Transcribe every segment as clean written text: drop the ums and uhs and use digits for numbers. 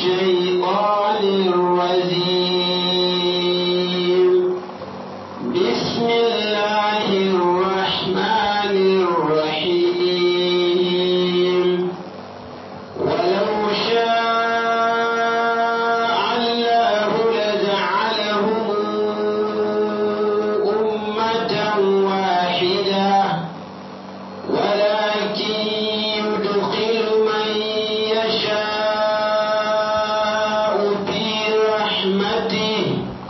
الشيطان الرجيم بسم الله الرحمن الرحيم ولو شاء الله لجعلهم أمة واحدة ولكن يدخل من يشاء في رحمته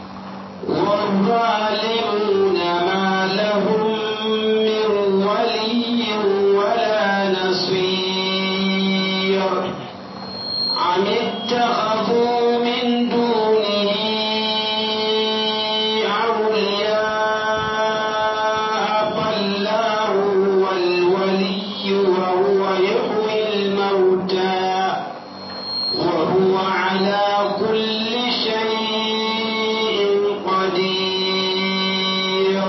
والظالمون ما لهم من ولي ولا نصير أم اتخذوا من دونه أولياء فالله هو الولي وهو يحيي الموتى وهو على كل شيء قدير.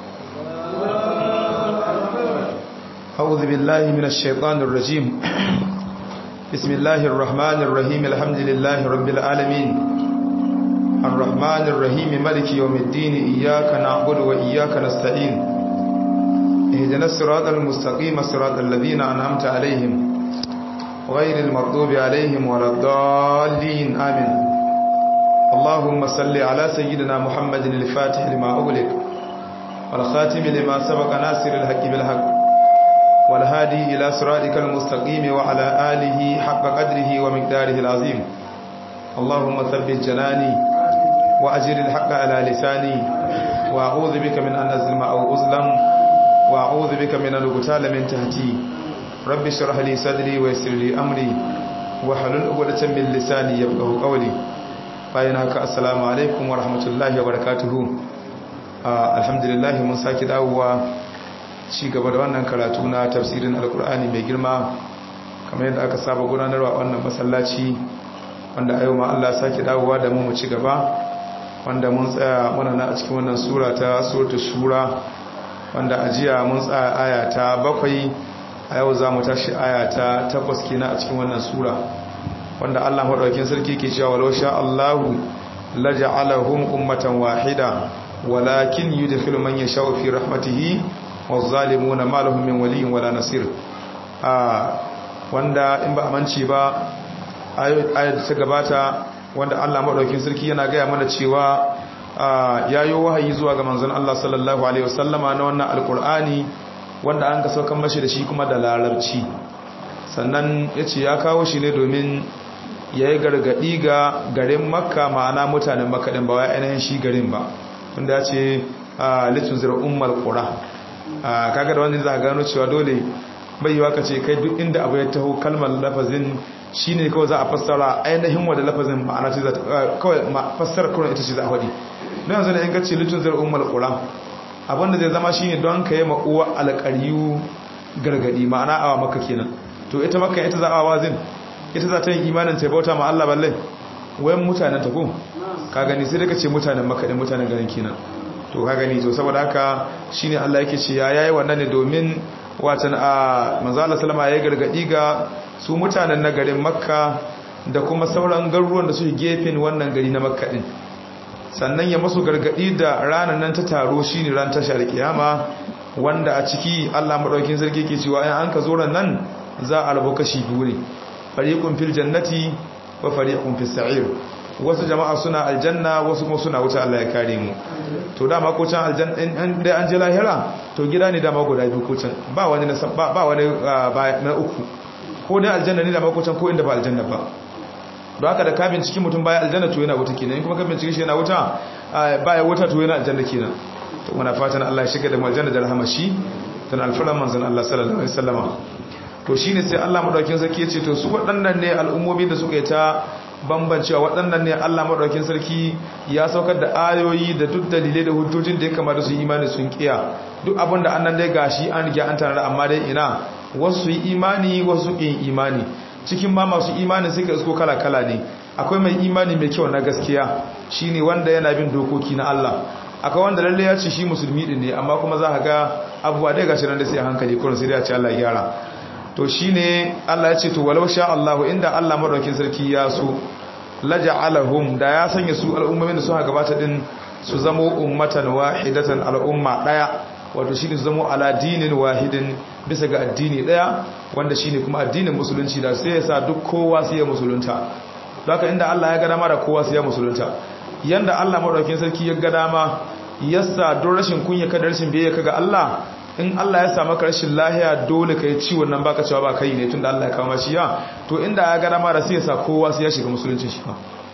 أعوذ بالله من الشيطان الرجيم بسم الله الرحمن الرحيم الحمد لله رب العالمين الرحمن الرحيم مالك يوم الدين إياك نعبد وإياك نستعين اهدنا الصراط المستقيم صراط الذين أنعمت عليهم غير المغضوب عليهم ولا الضالين آمين. اللهم صل على سيدنا محمد الفاتح لما أغلق والخاتم لما سبق ناصر الحق بالحق والهادي إلى صراطك المستقيم وعلى آله حق قدره ومقداره العظيم. اللهم ثبت جناني وأجر الحق على لساني وأعوذ بك من أن أظلم أو أظلم وأعوذ بك من أن أغتال من تحتي. رب اشرح لي صدري ويسر لي أمري واحلل عقدة من لساني يفقهوا قولي. فإنك السلام عليكم ورحمة الله وبركاته. الحمد لله mun saki dawowa ci gaba da wannan karatu na tafsirin alkur'ani mai girma kamar yadda aka saba gudanarwa wannan masallaci wanda a yau ma Allah sake dawowa da mu ci gaba wanda mun tsaya muna na a cikin wannan sura ta suratul shura wanda a jiya mun tsaya aya ta 7 a yau za mu tashi aya ta 8 kenan a cikin wannan sura wanda Allah madaukakin sarki ke cewa walau sha Allahu laja'alahum ummatan wahida walakin yudkhilu man yasha'u fi rahmatihi والظالمون ما لهم من ولي ولا نصير. wanda in ba amince ba ayat ta gabata wanda Allah madaukakin sarki yana gaya mana cewa yayo wahayi zuwa ga manzon Allah sallallahu alaihi wasallama na wannan alqur'ani wanda an ka saukan mashi da shi kuma da larabci sannan yace ya kawo shi ne domin yayi gargadi ga garin Makka ma'ana mutanen Makka din ba wai ainihin shi garin ba wanda yace litunzir ummul qura kaga da wannan za ka gano cewa dole bai yiwa ka ce kai duk inda abu ya taho kalmar lafazin shine kawai za a fassara ainihin wanda lafazin ma'ana ce za ta kawai fassara kuran ita ce za a faɗi don yanzu ne in ka ce litun zar ummul qura abinda zai zama shine don ka yi ma uwa alƙariyu gargadi ma'ana awa maka kenan to ita maka ita za a wazin ita za ta yin imanin ta bauta ma Allah balle wayan mutanen ta ko ka gani sai daga ce mutanen maka din mutanen garin kenan to ka gani to saboda haka shine Allah yake ce yayi wannan ne domin watan manzo Allah sallama yayi gargadi ga su mutanen na garin Makka da kuma sauran garuruwan da suke gefen wannan gari na Makka din sannan ya musu gargadi da ranan nan ta taro shine ran tashar kiyama wanda a ciki Allah madaukakin sarki yake cewa in an ka zo ran nan za a rabu kashi biyu ne fariqun fil jannati wa fariqun fis sa'ir wasu jama'a suna aljanna wasu kuma suna wuta Allah ya kare mu to dama ko can aljanna in dai an je lahira to gida ne dama guda biyu ko can ba wani na ba wani na uku ko dai aljanna ne dama ko can ko inda ba aljanna ba don haka da ka binciki mutum baya aljanna to yana wuta kenan in kuma ka binciki shi yana wuta baya wuta to yana aljanna kenan to muna fatan Allah ya shiga da mu aljanna da rahama shi dan alfaran manzon Allah sallallahu alaihi wasallama to shine sai Allah madaukakin sarki ya ce to su waɗannan ne al'ummomi da suka yi ta bambancewa waɗannan ne Allah maɗaukin sarki ya saukar da ayoyi da duk dalilai da hujjojin da ya kamata su yi imani sun kiya duk abin da annan dai gashi an riga an tanar amma dai ina wasu su yi imani wasu su yi imani cikin ma masu imani suka isko kala kala ne akwai mai imani mai kyau na gaskiya shine wanda yana bin dokoki na Allah akwai wanda lalle ya ce shi musulmi din ne amma kuma za ka ga abubuwa dai gashi nan da sai hankali kullum sai ya ce Allah ya gyara to shine Allah ya ce to walau sha Allahu inda Allah madaukin sarki ya so laja'alahum da ya sanya su al'ummomin da suka gabata din su zamo ummatan wahidatan al'umma daya wato shine su zamo ala dinin wahidin bisa ga addini daya wanda shine kuma addinin musulunci da sai ya sa duk kowa sai ya musulunta haka inda Allah ya ga dama da kowa sai ya musulunta yanda Allah madaukakin sarki ya ga dama yasa don rashin kunya kada rashin biyayya kaga Allah in Allah ya samu rashin lahiya dole kai ciwon nan baka cewa ba kai ne tunda Allah ya kawo mashi ya to inda ya ga dama da sai ya sa kowa sai ya shiga musulunci shi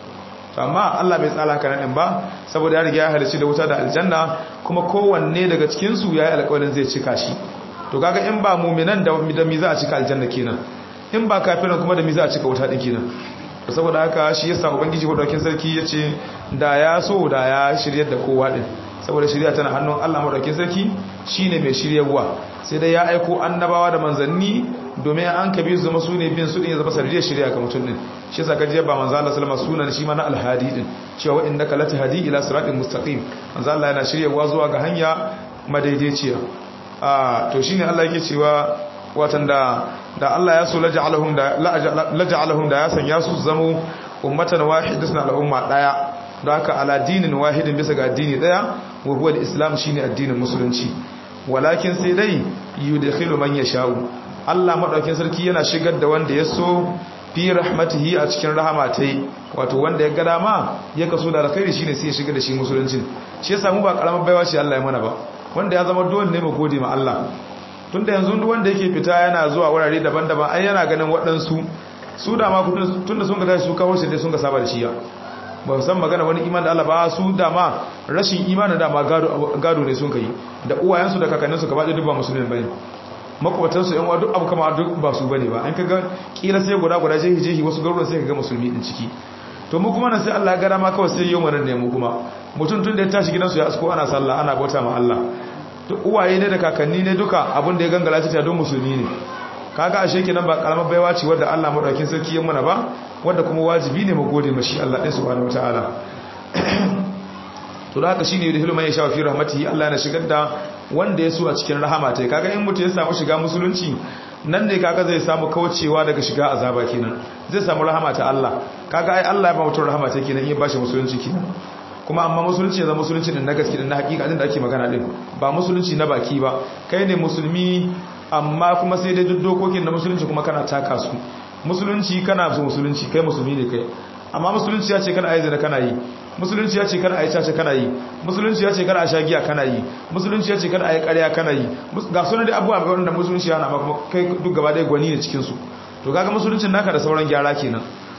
amma Allah bai tsala haka nan ba saboda ya riga ya halicci da wuta da aljanna kuma kowanne daga cikin su yayi alƙawarin zai cika shi to kaga in ba mu'minan da mi za a cika aljanna kenan in ba kafirin kuma da mi za a cika wuta din kenan saboda haka shi yasa ubangiji madaukakin sarki yace da ya so da ya shiryar da kowa din saboda shirya tana hannun Allah madaukakin sarki shine mai shiryarwa sai dai ya aiko annabawa da manzanni domin an kabi su zama sune bin su din ya zama sarriyar shirya ga mutum din shi yasa kaje ba manzo Allah sallama sunan shi ma na alhadi din cewa innaka latahdi ila siratin mustaqim manzo Allah yana shiryarwa zuwa ga hanya madaidaiciya to shine Allah yake cewa watan da Allah ya so laja'alahum da ya sanya su zama ummatan wahidatan al'umma daya da haka ala dinin wahidin bisa ga addini daya wa huwa al-islam shine addinin musulunci walakin sai dai yudkhilu man yasha'u Allah madaukakin sarki yana shigar da wanda ya so fi rahmatihi a cikin rahmatai wato wanda ya ga dama ya kaso da alkhairi shine sai ya shigar da shi musulunci shi yasa mu ba karamar baiwa ce Allah ya mana ba wanda ya zama dole ne mu gode ma Allah tunda yanzu duk wanda yake fita yana zuwa wurare daban-daban ai yana ganin waɗansu su da ma tunda sun ga tashi su kawo shi dai sun ga saba da shi ya ba san magana wani iman da Allah ba su dama rashin imanin dama gado ne sun kai da uwayensu da kakanninsu gaba ɗaya duk ba musulmi bane makwatansu yan uwa duk abu kama duk ba su bane ba an kaga kila sai guda jehi wasu garuruwan sai kaga musulmi din ciki to mu kuma nan sai Allah ya gara ma kawai sai yau nan ne mu kuma mutum tun da ya tashi gidansu ya asko ana sallah ana bauta ma Allah to uwaye ne da kakanni ne duka abin da ya gangala ta don musulmi ne kaga ashe kenan ba karamar baiwa ce wadda Allah madaukakin sarki ya mana ba wadda kuma wajibi ne mu gode mashi Allah ɗin subhanahu wataala to da haka shine yudhilu man yasha fi rahmatihi Allah yana shigar da wanda ya so a cikin rahama ta kaga in mutum ya samu shiga musulunci nan ne kaga zai samu kaucewa daga shiga azaba kenan zai samu rahama ta Allah kaga ai Allah ya ba mutum rahama ta kenan in ya bashi musulunci kenan kuma amma musulunci ya zama musulunci din na gaske din na hakika din da ake magana din ba musulunci na baki ba kai ne musulmi amma kuma sai dai duk dokokin na musulunci kuma kana taka su musulunci kana so musulunci kai musulmi ne kai amma musulunci ya ce kana ayi zina kana yi musulunci ya ce kana ayi caca kana yi musulunci ya ce kana a shagiya kana yi musulunci ya ce kana ayi ƙarya kana yi ga sunan da abubuwa wanda musulunci yana ma kuma kai duk gaba ɗaya gwani ne cikin su to kaga musuluncin naka da sauran gyara kenan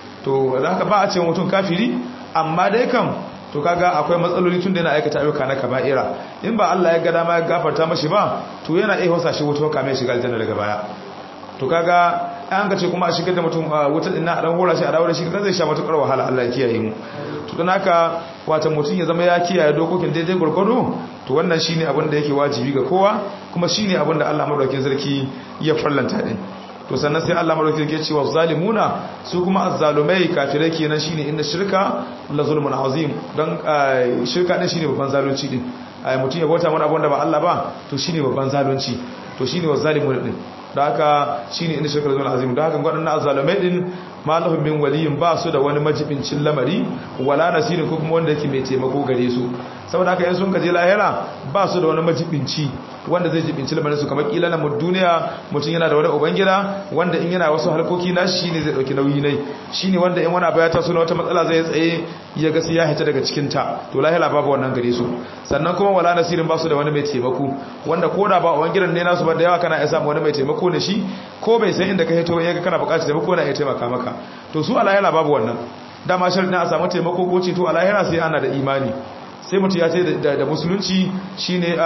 to da haka ba a ce mutum kafiri amma dai kam to kaga akwai matsaloli tun da yana aikata ayyuka na kaba'ira in ba Allah ya ga dama ya gafarta mashi ba to yana iya hosa shi wuta kamar shiga aljanna daga baya to kaga an ga ce kuma a shigar da mutum wuta din na a dan hora shi a dawo da shi kaga zai sha matukar wahala Allah ya kiyaye mu to dan haka wata mutum ya zama ya kiyaye dokokin daidai gurgudu to wannan shine abin da yake wajibi ga kowa kuma shine abin da Allah madaukakin sarki ya farlanta din to sannan sai Allah madaukakin sarki ya ce wa zalimuna su kuma azzalumai kafirai kenan shine inna shirka la zulmun azim dan shirka din shine babban zalunci din mutum ya bauta mana abin da ba Allah ba to shine babban zalunci to shine wa zalimun din da haka shine inda shirka zulmun azim da haka wadannan azzalumai din malahum min waliyin ba su da wani majibincin lamari wala nasirin ko kuma wanda yake mai taimako gare su saboda haka in sun kaje lahira ba su da wani majibinci wanda zai jibinci lamarin su kamar kila na duniya mutum yana da wani ubangida wanda in yana wasu harkoki na shi ne zai dauki nauyi ne shine wanda in wani abu ya taso na wata matsala zai tsaye ya ga sai ya hita daga cikin ta to lahira babu wannan gare su sannan kuma wala nasirin ba su da wani mai taimako wanda koda ba ubangidan ne nasu ba da yawa kana iya samu wani mai taimako ne shi ko bai san inda ka hito ya ga kana buƙatar taimako na iya taimaka maka to su a lahira babu wannan dama sharadin a samu taimako ko ceto a lahira sai ana da imani sai mutum ya ce da musulunci shine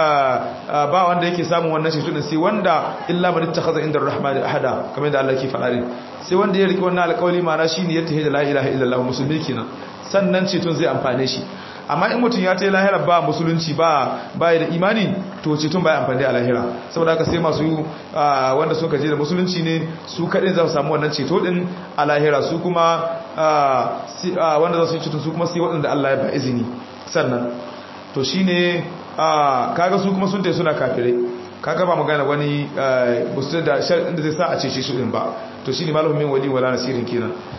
ba wanda yake samun wannan ceto din sai wanda illa man ittakhadha inda ar-rahman ahada kamar yadda Allah ke faɗa ne sai wanda ya riki wannan alƙawari ma'ana shine ya tahi da la ilaha illallah musulmi kenan sannan ceton zai amfane shi amma in mutum ya tayi lahira ba musulunci ba da imani to ceton ba ya amfani a lahira saboda haka sai masu wanda suka je da musulunci ne su kadai za su samu wannan ceto din a lahira su kuma wanda za su yi ceto su kuma sai waɗanda Allah ya ba izini sannan to shine kaga su kuma sun tayi suna kafirai kaga ba magana wani musulun da sharadin da zai sa a cece shi din ba to shine malamin wali wala nasirin kenan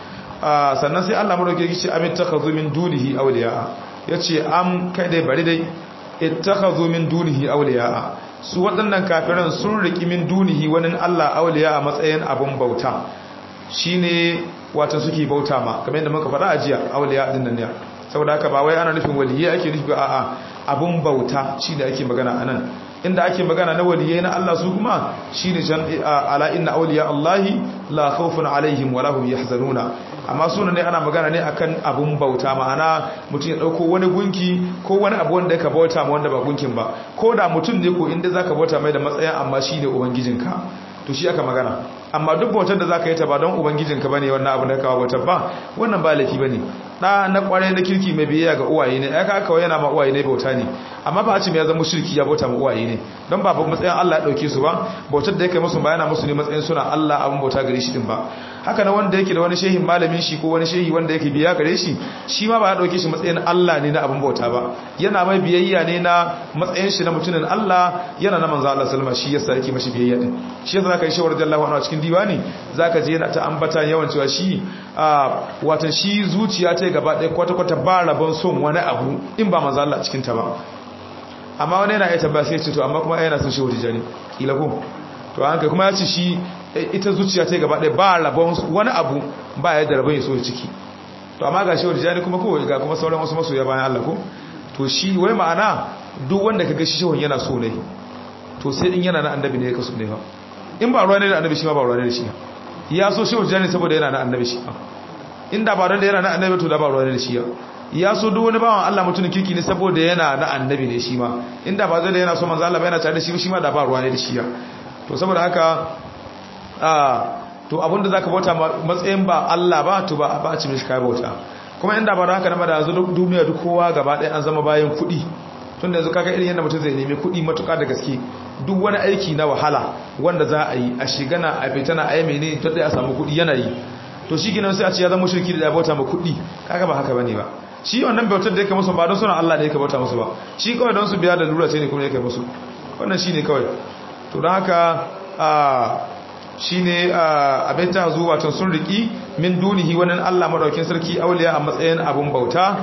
sannan sai Allah madauke yake ce amit takhazu min dunihi awliya yace am kai dai bari dai ittakhazu min dunihi awliya su waɗannan kafiran sun riki min dunihi wani Allah awliya a matsayin abun bauta shine wato suke bauta ma kamar yadda muka faɗa a jiya awliya din nan ne saboda haka ba wai ana nufin waliyyi ake nufi a'a abun bauta shine ake magana anan inda ake magana na waliyai na Allah su kuma shine ala inna awliya Allahi la khawfun alaihim wa lahum yahzanuna amma sunan ne ana magana ne akan abun bauta ma'ana mutum ya dauko wani gunki ko wani abu wanda yake bauta ma wanda ba gunkin ba ko da mutum ne ko inda zaka bauta mai da matsayin amma shine ubangijinka to shi aka magana amma duk bautar da zaka yi ta ba don ubangijinka bane wannan abu da ka bautar ba wannan ba laifi bane da na kware na kirki mai biyayya ga uwaye ne aka kawai yana ma uwaye ne bauta ne amma ba a ce me ya zama shirki ya bauta ma uwaye ne don ba matsayin Allah ya dauke su ba bautar da yake musu ba yana musu ne matsayin suna Allah abun bauta gare shi din ba haka na wanda yake da wani shehin malamin shi ko wani shehi wanda yake biya gare shi shi ma ba ya dauke shi matsayin Allah ne na abun bauta ba yana mai biyayya ne na matsayin shi na mutumin Allah yana na manzo Allah sallama shi yasa yake mashi biyayya din shi yasa zaka yi shawar radiyallahu anhu cikin diwani zaka je yana ta ambata yawan cewa shi watan shi zuciya ta gaba ɗaya kwata-kwata ba rabon son wani abu in ba manzo Allah cikin ta ba amma wani yana ita ba sai ce to amma kuma yana son shehu tijani kila ko to an kai kuma ya ce shi ita zuciya ta gaba ɗaya ba rabon wani abu ba ya da rabon ya so ciki to amma ga shehu tijani kuma ko ga kuma sauran wasu masoya bayan Allah ko to shi wai ma'ana duk wanda kaga shi shehun yana so ne to sai in yana na annabi ne ya kaso ne ba in ba ruwa ne da annabi shi ma ba ruwa ne da shi ya so shehu tijani saboda yana na annabi shi inda ba don da yana na annabi to da ba ruwa ne da shi ya so duk wani bawan Allah mutumin kirki ne saboda yana na annabi ne shi ma inda ba zai da yana so manzo Allah ba yana tare da shi ma da ba ruwa ne da shi to saboda haka to abinda zaka bauta matsayin ba Allah ba to ba a ci mishi kai bauta kuma inda ba da haka na da yanzu duniya duk kowa gaba ɗaya an zama bayan kuɗi tunda yanzu kaga irin yadda mutum zai nemi kuɗi matuƙa da gaske duk wani aiki na wahala wanda za a yi a shigana a fitana a yi menene to dai a samu kuɗi yana yi to shi ginan sai a ce ya zama shirki da ya bauta ma kuɗi kaga ba haka bane ba shi wannan bautar da yake musu ba don suna Allah ne yake bauta musu ba shi kawai don su biya da lura ce ne kuma yake musu wannan shine kawai to don haka shine abin ta zuwa tun sun riki min dunihi wannan Allah madaukin sarki auliya a matsayin abun bauta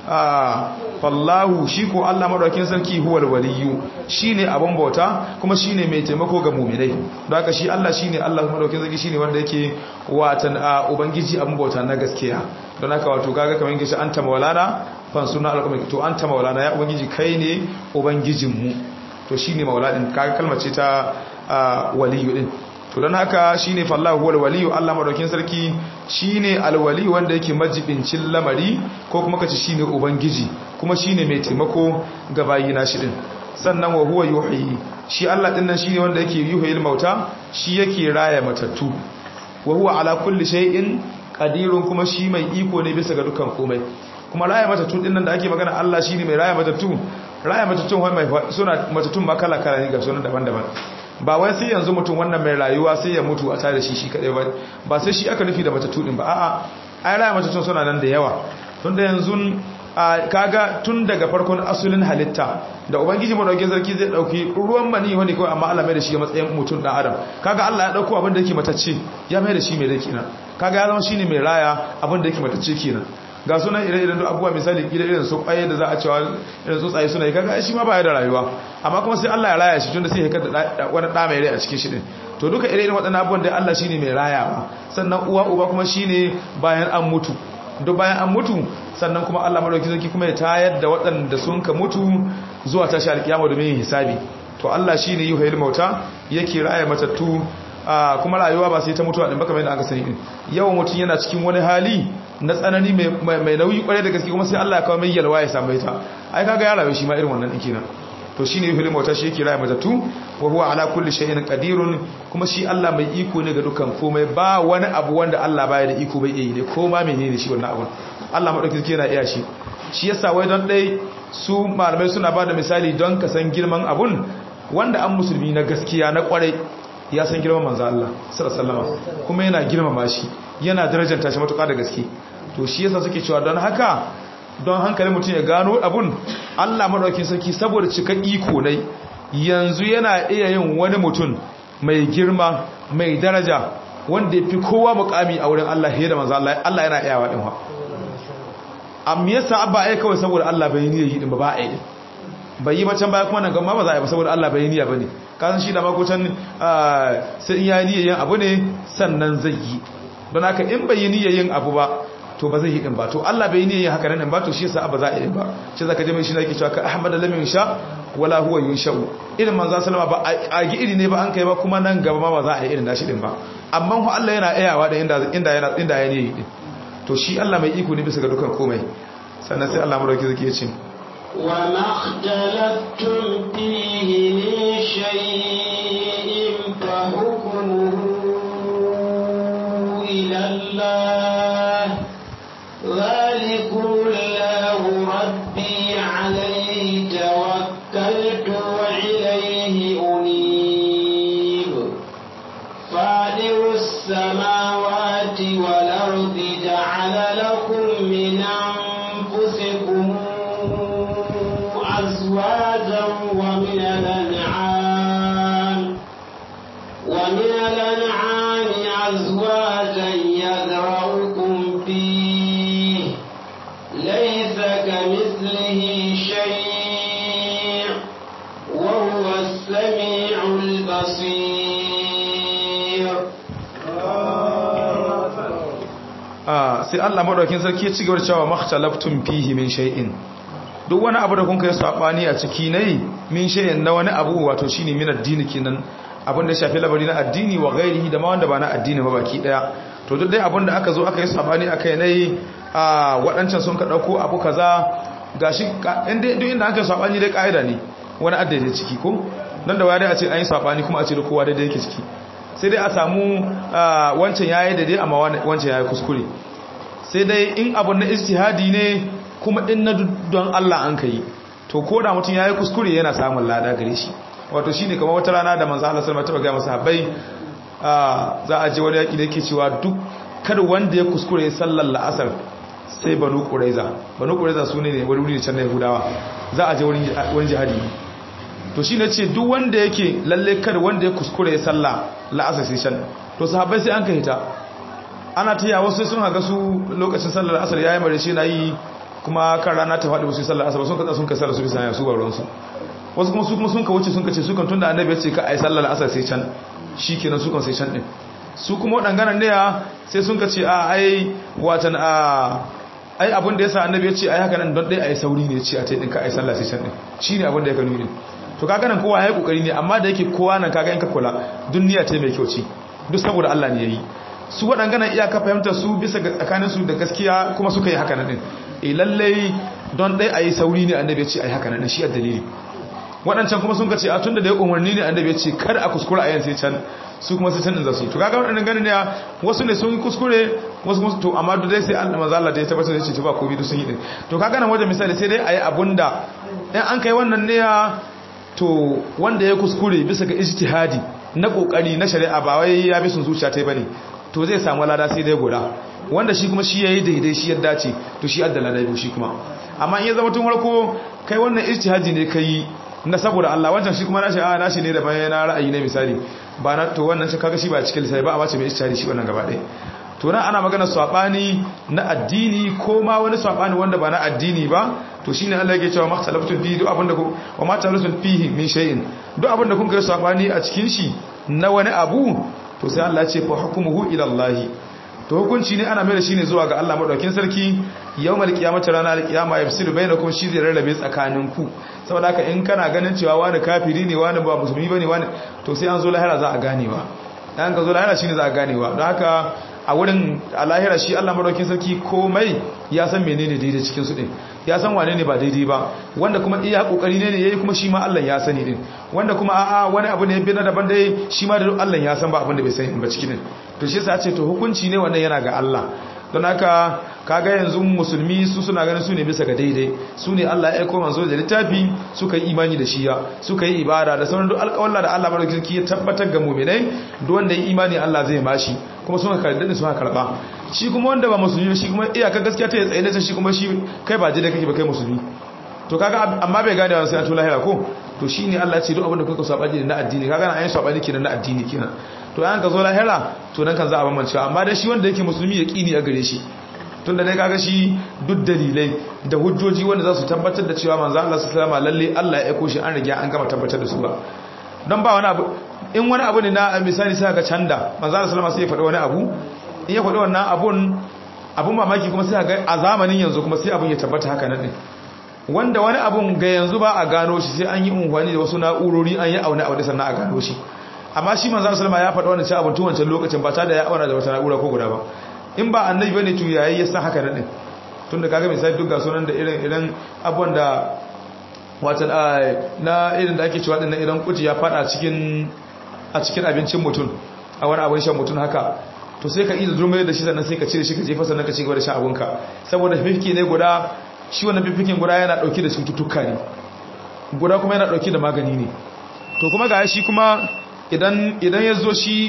fallahu shi ko Allah madaukin sarki huwal waliyyu shine abun bauta kuma shine mai taimako ga mu'minai don haka shi Allah shine Allah madaukin sarki shine wanda yake watan ubangiji abun bauta na gaskiya don haka wato kaga kamar yake shi anta maulana fansuna alqamik to anta maulana ya ubangiji kai ne ubangijin mu to shine mauladin kaga kalmar ce ta waliyyu din to don haka shine fallahu huwal waliyyu Allah madaukin sarki shine alwali wanda yake majibincin lamari ko kuma kace shine ubangiji kuma shine mai taimako ga bayina shi din sannan wa huwa yuhyi shi Allah din nan shine wanda yake yuhyil mauta shi yake raya matattu wa huwa ala kulli shay'in qadirun kuma shi mai iko ne bisa ga dukkan komai kuma raya matattu din nan da ake magana Allah shine mai raya matattu mai suna matattun ma kala kala ne ga sunan daban-daban ba wai sai yanzu mutum wannan mai rayuwa sai ya mutu a tare da shi kadai ba sai shi aka nufi da matattu din ba a'a ai raya matattun suna nan da yawa tunda yanzu kaga tun daga farkon asulin halitta da ubangiji madaukakin sarki zai dauki ruwan mani wani kawai amma Allah mai da shi a matsayin mutum dan adam kaga Allah ya dauko abin da yake matacce ya mai da shi mai dake nan kaga ya zama shine mai raya abin da yake matacce kenan ga sunan ire-iren abubuwa misali irin su kwaye da za a cewa irin tsuntsaye suna yi kaga shi ma baya da rayuwa amma kuma sai Allah ya raya shi tunda sai ya kada wani da mai rai a cikin shi din to duka ire-iren waɗannan abubuwan da Allah shine mai rayawa sannan uba kuma shine bayan an mutu duk bayan an mutu sannan kuma Allah madaukakin sarki kuma ya tayar da waɗanda sun ka mutu zuwa tashi alkiyama domin yin hisabi to Allah shine yuhyil mauta yake raya matattu kuma rayuwa ba sai ta mutuwa din baka mai da aka sani din yawan mutun yana cikin wani hali na tsanani mai nauyi kware da gaske kuma sai Allah ya kawo mai yalwa ya samu ita ai kaga ya rayu shi ma irin wannan din kenan to shine yuhyil mauta shi yake raya matattu wa huwa ala kulli shay'in qadirun kuma shi Allah mai iko ne ga dukkan komai ba wani abu wanda Allah baya da iko bai yi ne ko ma menene shi wannan abun Allah madauki yake yana iya shi yasa wai don dai su malamai suna bada misali don ka san girman abun wanda an musulmi na gaskiya na kware ya san girman manzo Allah sallallahu alaihi wasallam kuma yana girmama shi yana darajanta shi matuƙa da gaske to shi yasa suke cewa don haka don hankalin mutum ya gano abun Allah madaukakin sarki saboda cika iko ne yanzu yana iya yin wani mutum mai girma mai daraja wanda yafi kowa mukami a wurin Allah he da manzo Allah yana iyawa din fa amma yasa abba ai kawai saboda Allah bai niyya yi din ba ai din bai yi ba can baya kuma nan gama ba za a yi ba saboda Allah bai niyya bane kasan shi da makocin sai in ya niyya yin abu ne sannan zai yi don haka in bai yi niyya yin abu ba to ba zai yi din ba to Allah bai niyya yin haka nan ba to shi yasa abba za a yi ba shi zaka je mai shi nake cewa ka Ahmad lam yunsha wala huwa yunshau irin manzo sallama ba a gi iri ne ba an kai ba kuma nan gaba ma ba za a yi irin nashi din ba amma ko Allah yana iyawa da inda ya niyya din to shi Allah mai iko ne bisa ga dukan komai sannan sai Allah madauki zaki ya ce وما اختلفتم فيه من شيء فحكمه إلى الله ذلكم الله ربي عليه توكلت وإليه أنيب فاطر السماوات والأرض جعل لكم من أنفسكم أزواجا ومن الأنعام أزواجا يذرأكم فيه ليس كمثله شيء وهو السميع البصير. sai Allah madaukakin sarki ya ci gaba da cewa makhtalaftum fihi min shay'in duk wani abu da kun kai sabani a ciki ne min shay'in na wani abu wato shine min addini kenan abin da shafi labari na addini wa ghairihi da ma wanda ba na addini ba baki daya to duk dai abin da aka zo aka yi sabani akai ne a wadancan sun ka dauko abu kaza gashi duk inda aka yi sabani dai kaida ne wani addini ciki ko nan da waya dai a ce an yi sabani kuma a ce kowa dai yake ciki sai dai a samu wancan yayi daidai amma wancan yayi kuskure sai dai in abun na ijtihadi ne kuma in na don Allah an kai to ko da mutum yayi kuskure yana samun lada gare shi wato shine kamar wata rana da manzo Allah sallallahu alaihi wasallam ta ga masahabai za a je wani yaki da yake cewa duk kada wanda ya kuskure ya sallar la'asar sai banu quraiza sune ne wani wuri can na yahudawa za a je wani jihadi to shine ce duk wanda yake lalle kada wanda ya kuskure ya sallar la'asar sai can to sahabbai sai an kai ta ana taya wasu sun haga su lokacin sallar la'asar yayi mare shi nayi kuma kan rana ta faɗi wasu sallar asar sun kada sun kai sallar su bisa su baron su wasu kuma sun ka wuce sun kace su kan tunda annabi ya ce ka ai sallar asar sai can shikenan su kan sai can din su kuma wadannan ne sai sun kace a ai watan ai abin da yasa annabi ya ce ai haka nan don dai ai sauri ne ya ce a tai din ka ai sallar sai can din shine abin da ya kanu din to kaga nan kowa yayi kokari ne amma da yake kowa nan kaga in ka kula duniya ta mai kyau ce duk saboda Allah ne yayi su wadannan iyaka fahimtar su bisa ga tsakanin su da gaskiya kuma suka yi haka nan din lallai don dai ayi sauri ne annabi ya ce ai haka nan shi a dalili waɗancan kuma sun kace a tunda da ya umarni ne annabi ya ce kar a kuskura ayan sai can su kuma sai can din za su yi to kaga waɗannan ganin ne wasu ne sun kuskure wasu kuma to amma dai sai Allah manzo Allah da ya tabbatar da ce ba komai duk sun yi din to kaga nan wajen misali sai dai ayi abunda in an kai wannan ne to wanda ya kuskure bisa ga ijtihadi na kokari na shari'a ba wai ya bi sun zuciya tai bane to zai samu lada sai dai guda wanda shi kuma shi yayi daidai shi ya dace to shi addala da shi kuma amma in ya zama tun farko kai wannan ijtihadi ne kai na saboda Allah wancan shi kuma nashi ne da bayan na ra'ayi ne misali ba na to wannan shi kaga shi ba cikin lissafi ba a bace mai ijtihadi shi wannan gaba ɗaya to nan ana magana sabani na addini ko ma wani sabani wanda ba na addini ba to shine Allah yake cewa makhtalaftu fi duk abinda ku wa ma talaftu fihi min shay'in duk abinda kun kai sabani a cikin shi na wani abu to sai Allah ya ce fa hukmuhu ila Allah to hukunci ne ana mai da shi ne zuwa ga Allah madaukakin sarki yawmal qiyamati ranar alqiyama yafsilu bainakum shi zai rarrabe tsakaninku saboda haka in kana ganin cewa wani kafiri ne wani ba musulmi bane wani to sai an zo lahira za a ganewa dan ka zo lahira shine za a ganewa don haka a wurin alahira shi Allah madaukakin sarki komai ya san menene daidai cikin su din ya san wane ne ba daidai ba wanda kuma iya kokari ne yayi kuma shi ma Allah ya sani din wanda kuma a'a wani abu ne bin daban dai shi ma da Allah ya san ba abin da bai sani ba cikin din to shi yasa a ce to hukunci ne wannan yana ga Allah don haka kaga yanzu musulmi su suna ganin su ne bisa ga daidai su ne Allah ya aika manzo da littafi suka yi imani da shi suka yi ibada da sauran duk alƙawalla da Allah madaukakin ya tabbatar ga mu'minai duk wanda ya imani Allah zai mashi kuma suka karɓa suka karɓa shi kuma wanda ba musulmi shi kuma iyakar gaskiya ta tsaye da shi kuma shi kai ba daidai kake ba kai musulmi to kaga amma bai gane wannan sai an tula lahira ko to shine Allah ya ce duk abin da kuka sabani na addini kaga na ayin sabani kenan na addini kenan to an ka zo lahira to nan kan za a bambance amma dai shi wanda yake musulmi yaqini a gare shi tunda dai kaga shi duk dalilai da hujjoji wanda za su tabbatar da cewa manzo Allah sallallahu alaihi wasallam lalle Allah ya aiko shi an riga an gama tabbatar da su ba don ba wani abu in wani abu ne na misali sai ga canda manzo Allah sallallahu alaihi wasallam sai ya faɗi wani abu in ya faɗi wannan abun mamaki kuma sai ga a zamanin yanzu kuma sai abun ya tabbata haka nan din wanda wani abun ga yanzu ba a gano shi sai an yi unhwani da wasu na'urori an yi aune aune sannan a gano shi amma shi manzo sallallahu alaihi wasallam ya faɗi wannan cewa abun tun wancan lokacin ba ta da ya auna da wata na'ura ko guda ba in ba annabi bane to yayi ya san haka nan din tunda kaga misali duk ga sunan da irin abubuwan da watan na irin da ake cewa dinnan idan kuci ya fada a cikin abincin mutum a wani abin shan mutum haka to sai ka yi zurmai da shi sannan sai ka cire shi ka jefa sannan ka ci gaba da shan abunka saboda fifiki ne guda shi wannan fifikin guda yana dauke da cututtuka ne guda kuma yana dauke da magani ne to kuma ga shi kuma idan ya zo shi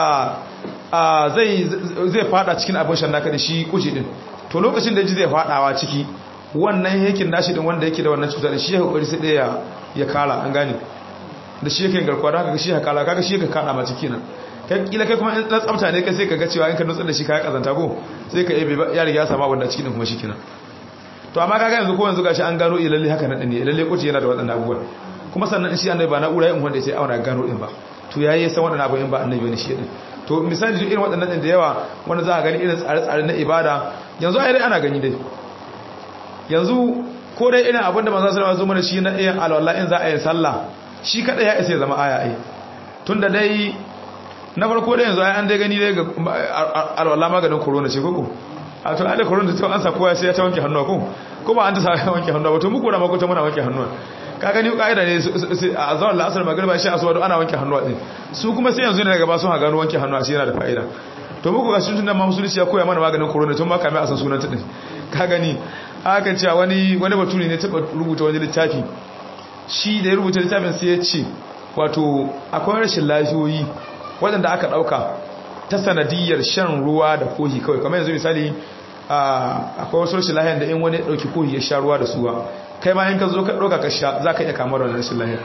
zai fada cikin abin shan naka da shi kuci din to lokacin da ji zai fadawa ciki wannan yakin nashi din wanda yake da wannan cutar da shi ya kokari sai daya ya kala an gane da shi yake garkuwa da haka shi ya kala kaga shi yake kada ma ciki nan kai kila kai kuma in tsafta ne kai sai kaga cewa in ka nutsar da shi kai kazanta ko sai ka ebe ya riga ya sama wanda cikin kuma shi kenan to amma kaga yanzu ko yanzu gashi an gano ilalle haka nan ne ilalle kuce yana da wadannan abubuwan kuma sannan in shi annabi ba na'ura yin wanda sai auna gano din ba to yayi san wadannan abubuwan ba annabi ne shi din to misali irin wadannan din da yawa wanda za ka gani irin tsare-tsare na ibada yanzu ai dai ana gani dai yanzu ko dai irin abinda manzo sallallahu alaihi wasallam shi na iyan alwala in za a yi sallah shi kada ya isa ya zama aya ai tunda dai na farko dai yanzu ai an dai gani dai ga alwala maganin corona ce koko a to ai da corona ta an sa kowa sai ya ta wanke hannu ko ba an ta sa wanke hannu ba to mu ko da ma ko ta muna wanke hannu ka gani kaida ne a zawal asar magriba shi aswado ana wanke hannu din su kuma sai yanzu ne daga ba sun ha gano wanke hannu a shi yana da fa'ida to muku ga shi tun da ma musulunci ya koya mana maganin corona tun ba kame a san sunan ta din ka gani haka cewa wani baturi ne taba rubuta wani littafi shi da ya rubuta littafin sai ya ce wato akwai rashin lafiyoyi waɗanda aka ɗauka ta sanadiyar shan ruwa da kohi kawai kamar yanzu misali akwai wasu rashin lahiyar da in wani ɗauki kohi ya sha ruwa da suwa kai ma in ka zo ka ɗauka ka sha za ka iya kamar wannan rashin lahiyar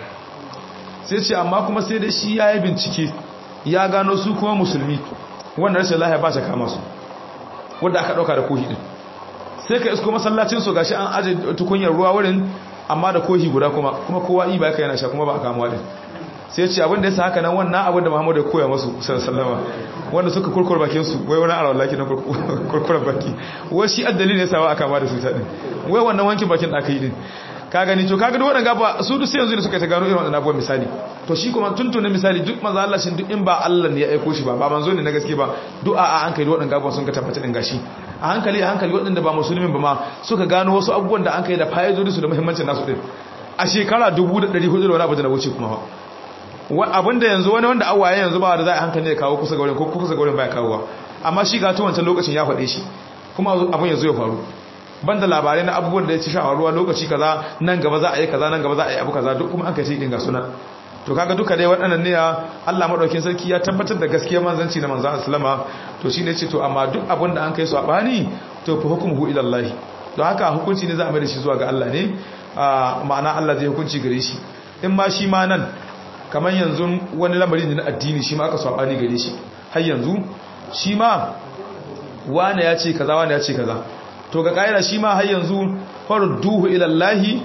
sai ce amma kuma sai da shi ya yi bincike ya gano su kuma musulmi wannan rashin lahiyar ba ta kama su wadda aka ɗauka da kohi ɗin sai ka isko masallacin su gashi an aje tukunyar ruwa wurin amma da kohi guda kuma kowa yi ba yana sha kuma ba a kamuwa din sai ce abin da yasa haka nan wannan abin da Muhammadu ya koya musu sallallahu wanda suka kurkur bakin su wai wani alwallaki na kurkurar baki wai shi addali ne sawa aka ba da su ta din wai wannan wankin bakin da aka yi din ka gani to kaga duk wannan gaba su duk sai yanzu ne suka ta gano irin wannan abubuwan misali to shi kuma tuntunin misali duk manzo Allah shin duk in ba Allah ne ya aiko shi ba manzo ne na gaske ba du'a a hankali duk wannan gaban sun ka tabbata din gashi a hankali waɗanda ba musulmin ba ma suka gano wasu abubuwan da an kai da fa'idodi su da muhimmancin nasu din a shekara 1400 da wani abu da na wuce kuma ba abinda yanzu wani wanda awaye yanzu ba da za a hankali ya kawo kusa ga wurin ko kusa ga wurin ba ya kawo amma shi ga wancan lokacin ya faɗe shi kuma abin yanzu ya faru banda labarai na abubuwan da ya ci shawarwa lokaci kaza nan gaba za a yi kaza nan gaba za a yi abu kaza duk kuma an kai din ga suna to kaga duka dai waɗannan ne Allah madaukakin sarki ya tabbatar da gaskiyar manzanci na manzon sallama to shine ce to amma duk abin da an kai su a bani to fa hukmuhu ila Allah don haka hukunci ne za a mai da shi zuwa ga Allah ne ma'ana Allah zai hukunci gare shi in ma shi ma nan kamar yanzu wani lamari ne na addini shi ma aka swabani gare shi har yanzu shi ma wani ya ce kaza wani ya ce kaza to ga kaida shi ma har yanzu farduhu ila Allah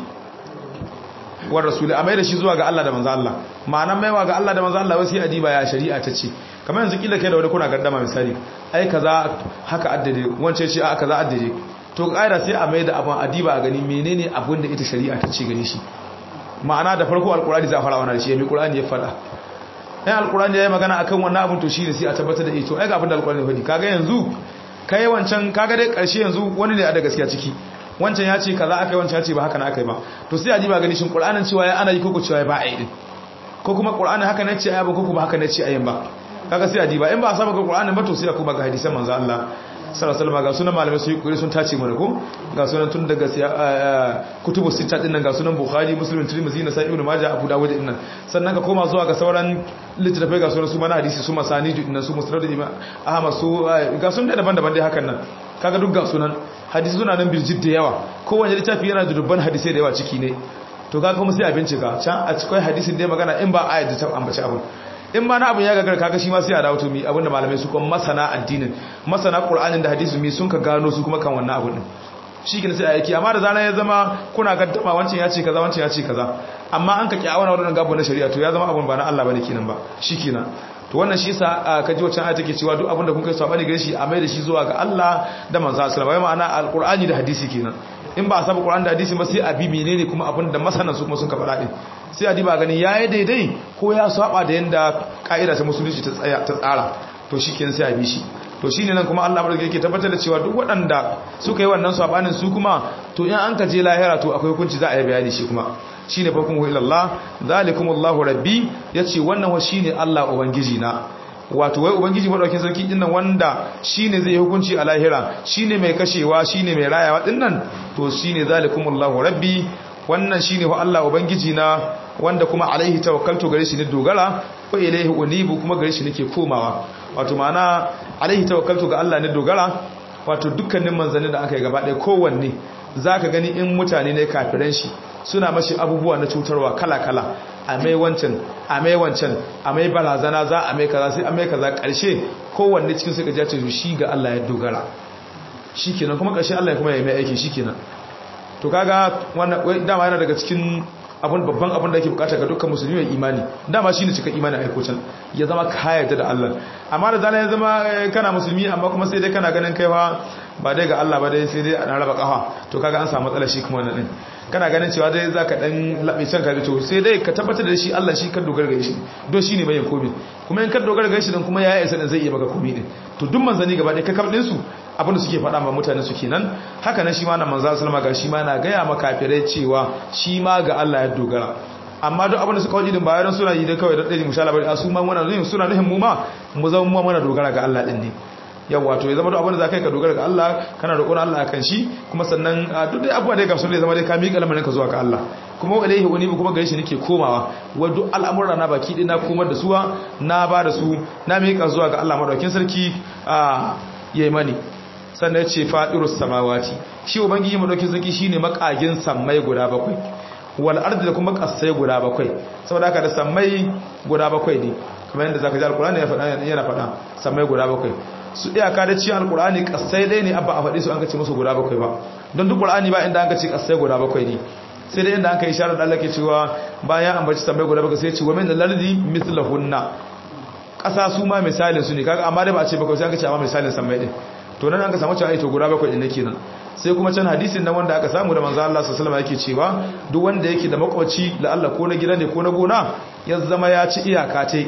wa rasuli amai da shi zuwa ga Allah da manzo Allah ma'anan maiwa ga Allah da manzo Allah wasi adiba ya shari'a ta ce kamar yanzu kila kai da wani kuna gaddama misali ai kaza haka addade wance ce a kaza addade to kaida sai a mai da abun adiba a gani menene abun da ita shari'a ta ce gane shi ma'ana da farko alkurani za a fara wannan da shi mai qur'ani ya fada dan alkurani yayi magana akan wannan abun to shine sai a tabbatar da to ai ga abin da alkurani ya fadi kaga yanzu kai wancan kaga dai karshe yanzu wani ne a da gaskiya ciki wancan ya ce kaza akai wancan ya ce ba haka na akai ba to sai a ji ba gani shin qur'anin cewa ya ana yi koko cewa ba a yi din ko kuma qur'anin haka ne ce ayi ba ko kuma haka ne ce ayin ba kaga sai a ji ba in ba a saba ga qur'anin ba to sai a kuma ga hadisan manzo Allah sallallahu alaihi wasallam ga sunan malamai su yi kuri sun tace mana ko ga sunan tun daga kutubu sita din nan ga sunan bukhari muslim tirmidhi nasai ibn majah abu dawud din nan sannan ka koma zuwa ga sauran littafai ga sunan su mana hadisi su masanid din nan su musnad imam ahmad su ga sunan daban-daban dai hakan nan kaga duk ga sunan hadisi suna nan birjit da yawa kowanne littafi yana da dubban hadisi da yawa ciki ne to kaga kuma sai a bincika can a cikin hadisin da magana in ba ayat da ta ambaci abu in ma na abin ya gagara kaga shi ma sai a dawo to mi abinda malamai su kuma masana addinin masana Qur'anin da hadisi mi sun ka gano su kuma kan wannan abin din shikenan sai a yake amma da zana ya zama kuna gaddama wancan ya ce kaza wancan ya ce kaza amma an ka kiyawana wannan gabo na shari'a to ya zama abin ba na Allah bane kenan ba shikenan to wannan shi yasa kaji wancan ayat take cewa duk abin da kun kai sabani gare shi a mai da shi zuwa ga Allah da manzo sallallahu alaihi wasallam ma'ana alqur'ani da hadisi kenan in ba a saba Qur'ani da hadisi ba sai a bi menene kuma abin da masanan su kuma sun ka faɗa din sai a diba gani yayi daidai ko ya saba da yanda ka'ida ta musulunci ta tsara to shikenan sai a bi shi to shine nan kuma Allah barke yake tabbatar da cewa duk waɗanda suka yi wannan sabanin su kuma to in an ka je lahira to akwai hukunci za a yi bayani shi kuma shine farkon wa ilallah zalikumullahu rabbi yace wannan wa shine Allah ubangiji na wato wai ubangiji madaukakin sarki dinnan wanda shine zai hukunci a lahira shine mai kashewa shine mai rayawa dinnan to shine zalikumullahu rabbi wannan shine wa Allah ubangiji na wanda kuma alaihi tawakkaltu gare shi ne dogara wa ilaihi unibu kuma gare shi nake komawa wato ma'ana alaihi tawakkaltu ga Allah ne dogara wato dukkanin manzannin da aka yi gaba ɗaya kowanne zaka gani in mutane ne kafiran shi suna mashi abubuwa na cutarwa kala-kala a mai wancan a mai barazana za a mai kaza sai a mai kaza ƙarshe kowanne cikin suka jace shi ga Allah ya dogara shikenan kuma ƙarshe Allah ya kuma ya mai aiki shikenan to kaga wannan dama yana daga cikin babban abin da ake bukata ga dukkan musulmi mai imani dama shine cika imani a aikocin ya zama kayyata da Allah amma da zalai ya zama kana musulmi amma kuma sai dai kana ganin kaiwa ba dai ga Allah ba dai sai dai a raba kafa to kaga an samu matsala shi kuma wannan din kana ganin cewa dai zaka dan labe can ka to sai dai ka tabbatar da shi Allah shi kan dogara ga shi don shine mai komai kuma in ka dogara ga shi din kuma ya isa din zai iya maka komai din to duk manzani gaba ɗaya ka kabdin su abinda suke faɗa ma mutane su kenan haka nan shi ma na manzo sallama ga shi ma na gaya maka kafirai cewa shi ma ga Allah ya dogara amma duk abinda suka waje din bayan suna yi da kawai da dai mushala bari su ma muna nuhin suna nuhin mu ma mu zama mu mana dogara ga Allah din ne yawa to ya zama duk abinda zakai ka dogara ga Allah kana roƙon Allah akan shi kuma sannan duk dai abuwa dai ga sun dai zama dai ka miƙa lamarin ka zuwa ga Allah kuma alaihi wani kuma gare shi nake komawa wa duk al'amuran na baki din na komar da suwa na ba da su na miƙa zuwa ga Allah madaukakin sarki yayi mani sannan ya ce faɗirus samawati shi ubangiji madaukin sarki shine makagin sammai guda bakwai wal ardi da kuma kasai guda bakwai saboda haka da sammai guda bakwai ne kamar yadda zaka ji alqur'ani yana faɗa sammai guda bakwai su iyaka da ci alqur'ani kasai dai ne abba a faɗi su an kace musu guda bakwai ba don duk qur'ani ba inda an kace kasai guda bakwai ne sai dai inda an kai isharar da Allah ke cewa bayan an bace sammai guda bakwai sai ya ce wa min al-ardi mithlahunna kasa su ma misalin su ne kaga amma dai ba a ce bakwai sai an kace amma misalin sammai din to nan an ka samu cewa ai to guda bakwai din nake nan sai kuma can hadisin nan wanda aka samu da manzo Allah sallallahu alaihi wasallam yake cewa duk wanda yake da makwaci la Allah ko na gida ne ko na gona ya zama ya ci iyaka tai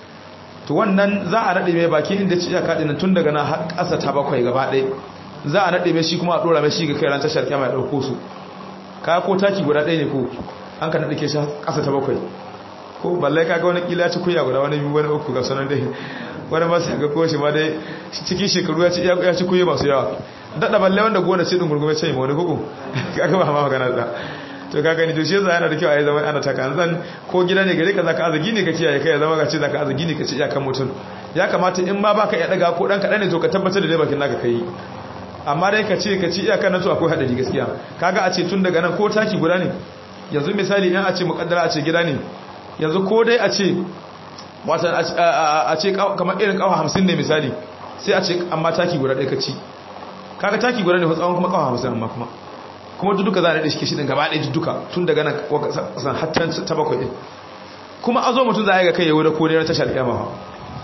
to wannan za a nade mai baki inda ci iyaka din tun daga nan har ƙasa ta bakwai gaba ɗaya za a nade mai shi kuma a dora mai shi ga kai ran tashar kiyama ya dauko su ka ko taki guda ɗaya ne ko an ka nade ke shi ƙasa ta bakwai ko balle kaga wani kila ci kuya guda wani biyu wani uku ga sanan dai wani ba sai ga koshi ma dai cikin shekaru ya ci kuyi masu yawa dada balle wanda gona ce din gurgume ce wani huku kaga ba ma magana da to kaga ni to shi yana da kyau a yi zama ana takanzan ko gida ne gare ka zaka azagi ne ka kiyaye kai zama ka ce zaka azagi ne ka ci iyakan mutum ya kamata in ma baka iya daga ko dan kadan ne to ka tabbatar da dai bakin naka kai amma dai ka ce ka ci iyakan nan to akwai hadari gaskiya kaga a ce tun daga nan ko taki guda ne yanzu misali in a ce mukaddara a ce gida ne yanzu ko dai a ce wata a ce kamar irin kawo 50 ne misali sai a ce amma taki guda ɗaya ka ci kaga taki guda ne tsawon kuma kawo 50 amma kuma duka za a naɗe shi ɗin gaba ɗaya duka tun daga nan san hattan ta bakwai ɗin kuma a zo mutum za a yi ga kai yau da ko ne na tashar ƙyama ba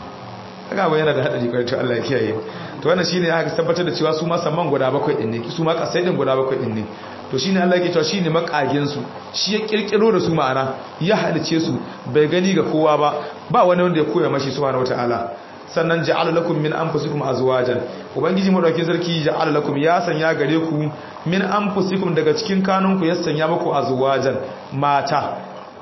kaga yana da haɗari kwarai to Allah ya kiyaye to wannan shine aka tabbatar da cewa su ma samman guda bakwai ɗin ne su ma ƙasai ɗin guda bakwai ɗin ne to shine Allah yake cewa shine makagin su shi ya kirkiro da su ma'ana ya halice su bai gani ga kowa ba wani wanda ya koya mashi subhanahu wataala sannan ja'ala lakum min anfusikum azwajan ubangiji madaukakin sarki ja'ala lakum ya sanya gare ku min anfusikum daga cikin kanunku ya sanya muku azwajan mata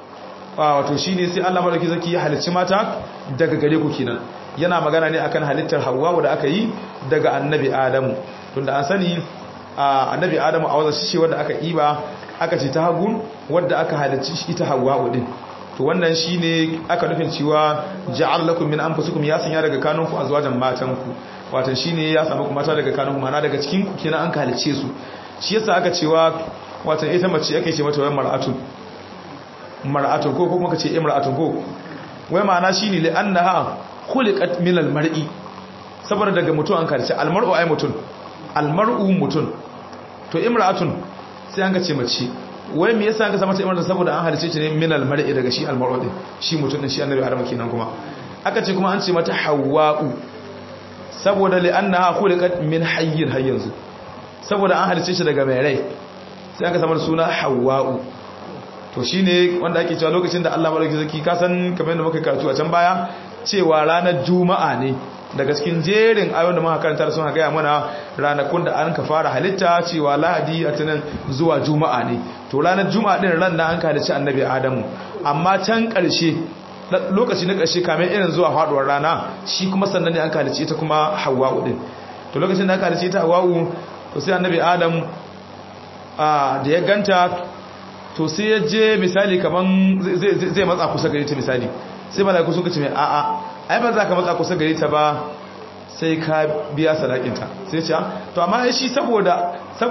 wato shine sai Allah madaukakin sarki ya halici mata daga gare ku kenan yana magana ne akan halittar Hawwa da aka yi daga annabi Adamu tunda an sani annabi Adamu a wazar shi wanda aka iba aka ce ta hagun wanda aka halicci ita Hawwa din to wannan shine aka nufin cewa ja'al lakum min anfusikum ya sanya daga kanunku azwajan matanku wato shine ya samu mata daga kanunku mana daga cikin ku kenan an halicce su shi yasa aka cewa wato ita mace ake ce mata wai mar'atun ko kuma kace imra'atun ko wai ma'ana shine li annaha khuliqat min al-mar'i saboda daga mutum an karce al-mar'u ay mutum al-mar'u mutum to imra'atun sai an ga ce mace wai me yasa an ga mata imra'atun saboda an halice ce ne min al-mar'i daga shi al-mar'u din shi mutum din shi annabi Adam kenan kuma aka ce kuma an ce mata hawwa'u saboda li annaha khuliqat min hayyin har yanzu saboda an halice shi daga mai rai sai aka samar suna hawwa'u to shine wanda ake cewa lokacin da Allah madauki zaki ka san kamar yadda muka karatu a can baya cewa ranar juma'a ne daga cikin jerin ayoyin da muka karanta sun ga mana ranakun da an ka fara halitta cewa lahadi atinin zuwa juma'a ne to ranar juma'a din ran da an ka halicci annabi Adamu amma can karshe lokaci na karshe kamar irin zuwa faduwar rana shi kuma sannan ne an ka halicci ita kuma hawwa'u din to lokacin da aka halicci ita hawwa'u to sai annabi Adam da ya ganta to sai ya je misali kaman zai matsa kusa gare ta misali sai malaiku sun kace mai a'a ai ba za ka matsa kusa gare ta ba sai ka biya sadakinta sai ce to amma shi saboda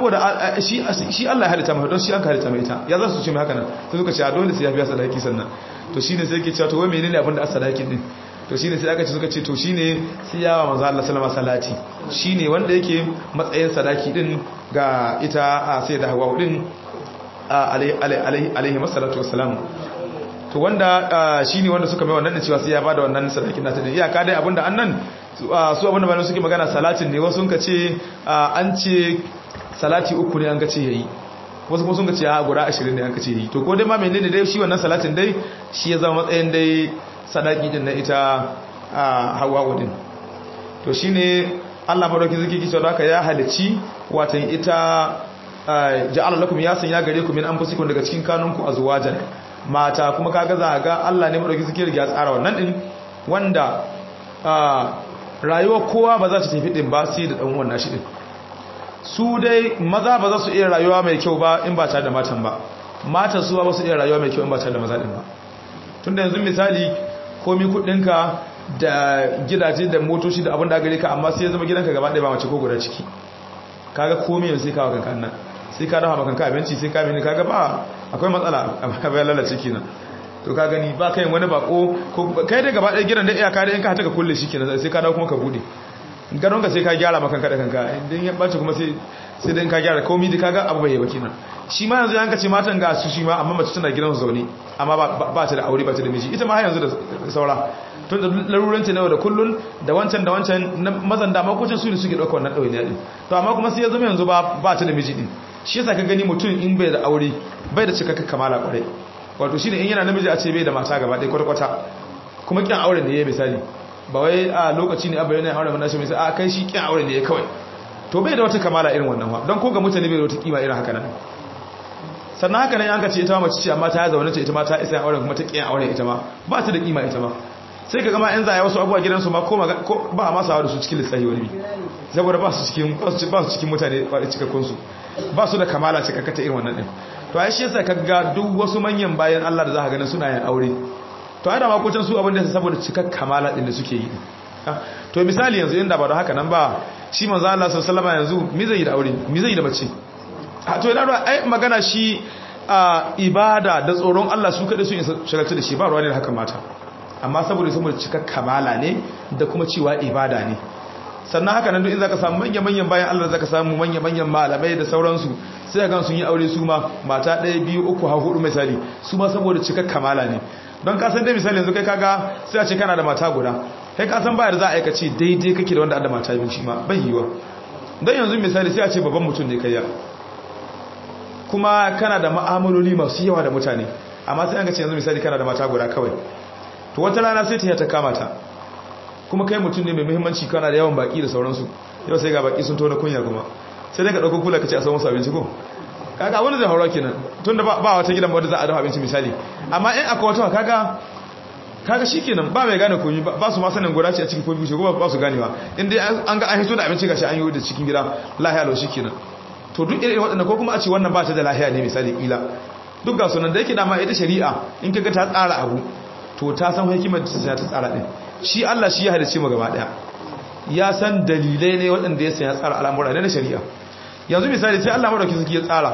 shi Allah ya halitta mai don shi an halitta mai ita ya za su ce mai haka nan sai suka ce a dole sai ya biya sadaki sannan to shine sai yake cewa to wai menene abin da sadakin din to shine sai aka ce suka ce to shine sai yawa manzo Allah sallama salati shine wanda yake matsayin sadaki din ga ita sai da Hawwa din alaihi masallatu wassalam to wanda shine wanda suka mai wannan da cewa sai ya bada wannan sadakin nata din iyaka dai abinda annan su abinda bayan suke magana salatin ne wasu sun ka ce an ce salati uku ne an ga ce yayi wasu kuma sun ka ce a guda 20 ne an ka ce yayi to ko dai ma menene dai shi wannan salatin dai shi ya zama matsayin dai sadaki din na ita Hawwa din to shine Allah madauki zaki kici da haka ya halici watan ita ja'ala lakum ya sanya gare ku min anfusikum daga cikin kanunku azwajan mata kuma kaga za ga Allah ne madauki zaki riga ya tsara wannan din wanda rayuwar kowa ba za ta tafi din ba sai da dan uwan nashi din su dai maza ba za su iya rayuwa mai kyau ba in ba tare da matan ba matan su ba su iya rayuwa mai kyau in ba tare da maza din ba tunda yanzu misali komi kudinka da gidaje da motoci da abin da gare ka amma sai ya zama gidanka gaba ɗaya ba mace ko guda ciki kaga komai yanzu sai kawo kanka nan sai ka dafa kanka abinci sai ka mini kaga ba akwai matsala a bayan lalace kenan to ka gani ba kai wani bako ko kai da gaba ɗaya gidan da iyaka da in ka hata ka kulle shi kenan sai ka dawo kuma ka bude garon ka sai ka gyara maka kanka da kanka idan ya bace kuma sai dan ka gyara komai da kaga abu bai yi ba kenan shi ma yanzu an ka ce matan ga su shi ma amma mace tana gidan zaune amma ba ta da aure ba ta da miji ita ma har yanzu da saura tun da laruranta ne da kullun da wancan mazan da makocin su ne suke ɗauka wannan ɗauyi ne to amma kuma sai ya zama yanzu ba ta da miji din shi yasa ka gani mutum in bai da aure bai da cikakka kamala kwarai wato shine in yana namiji a ce bai da mata gaba ɗaya kwata kuma kyan aure ne ya misali ba wai a lokaci ne abai ne aure mun shi misali a kai shi kyan aure ne ya kawai to bai da wata kamala irin wannan ba don ko ga mutane bai da wata kima irin haka nan sannan haka nan an ka ce ita mace ce amma ta zaune ce ita ma ta isa aure kuma ta kyan aure ita ma ba ta da kima ita ma sai ka gama yan zaya wasu abubuwa gidansu ma ko ba a masu hawa da su cikin lissahi wani saboda ba su cikin mutane cikakkunsu ba su da kamala cikakkata irin wannan ɗin to ai shi yasa ka ga duk wasu manyan bayan Allah da za ka ganin suna yin aure to ai da makocin su abin da yasa saboda cikak kamala ɗin da suke yi to misali yanzu inda ba da haka nan ba shi manzo Allah sallallahu alaihi wasallam yanzu mi zai yi da aure mi zai yi da mace to ina ruwa ai magana shi ibada da tsoron Allah su kada su shagaltu da shi ba ruwa ne da haka mata amma saboda cikar kamala ne da kuma cewa ibada ne sannan haka nan duk in zaka samu manyan bayan Allah zaka samu manyan malamai da sauransu sai ga sun yi aure su ma mata 1 2 3 har 4 misali su ma saboda cikar kamala ne don ka san dai misali yanzu kai kaga sai a ce kana da mata guda kai ka san bayar za a aikace daidai kake da wanda da mata biyu shi ma bai yiwa don yanzu misali sai a ce babban mutum ne kayya kuma kana da ma'amaloli masu yawa da mutane amma sai an ga ce yanzu misali kana da mata guda kawai to wata rana sai ta kama ta kuma kai mutum ne mai muhimmanci kana da yawan baki da sauransu yau sai ga baki sun tona kunya kuma sai dai ka dauko kula ka ce a samu abinci ko kaga wani zai haura kenan tunda ba wata gidan wanda za a dafa abinci misali amma in akwai wata kaga shikenan ba mai gane komai ba su ma sanin gura ce a cikin kofi ko ba su ganewa in dai an ga an hito da abinci gashi an yi da cikin gida lahiya lau shikenan to duk irin waɗannan ko kuma a ce wannan ba ta da lahiya ne misali kila duk ga sunan da yake dama ita shari'a in kaga ta tsara abu to ta san hikimar da ta tsara din shi Allah shi ya halice mu gaba daya ya san dalilai ne waɗanda ya sanya tsara al'amura ne na shari'a yanzu misali sai Allah madauki suke ya tsara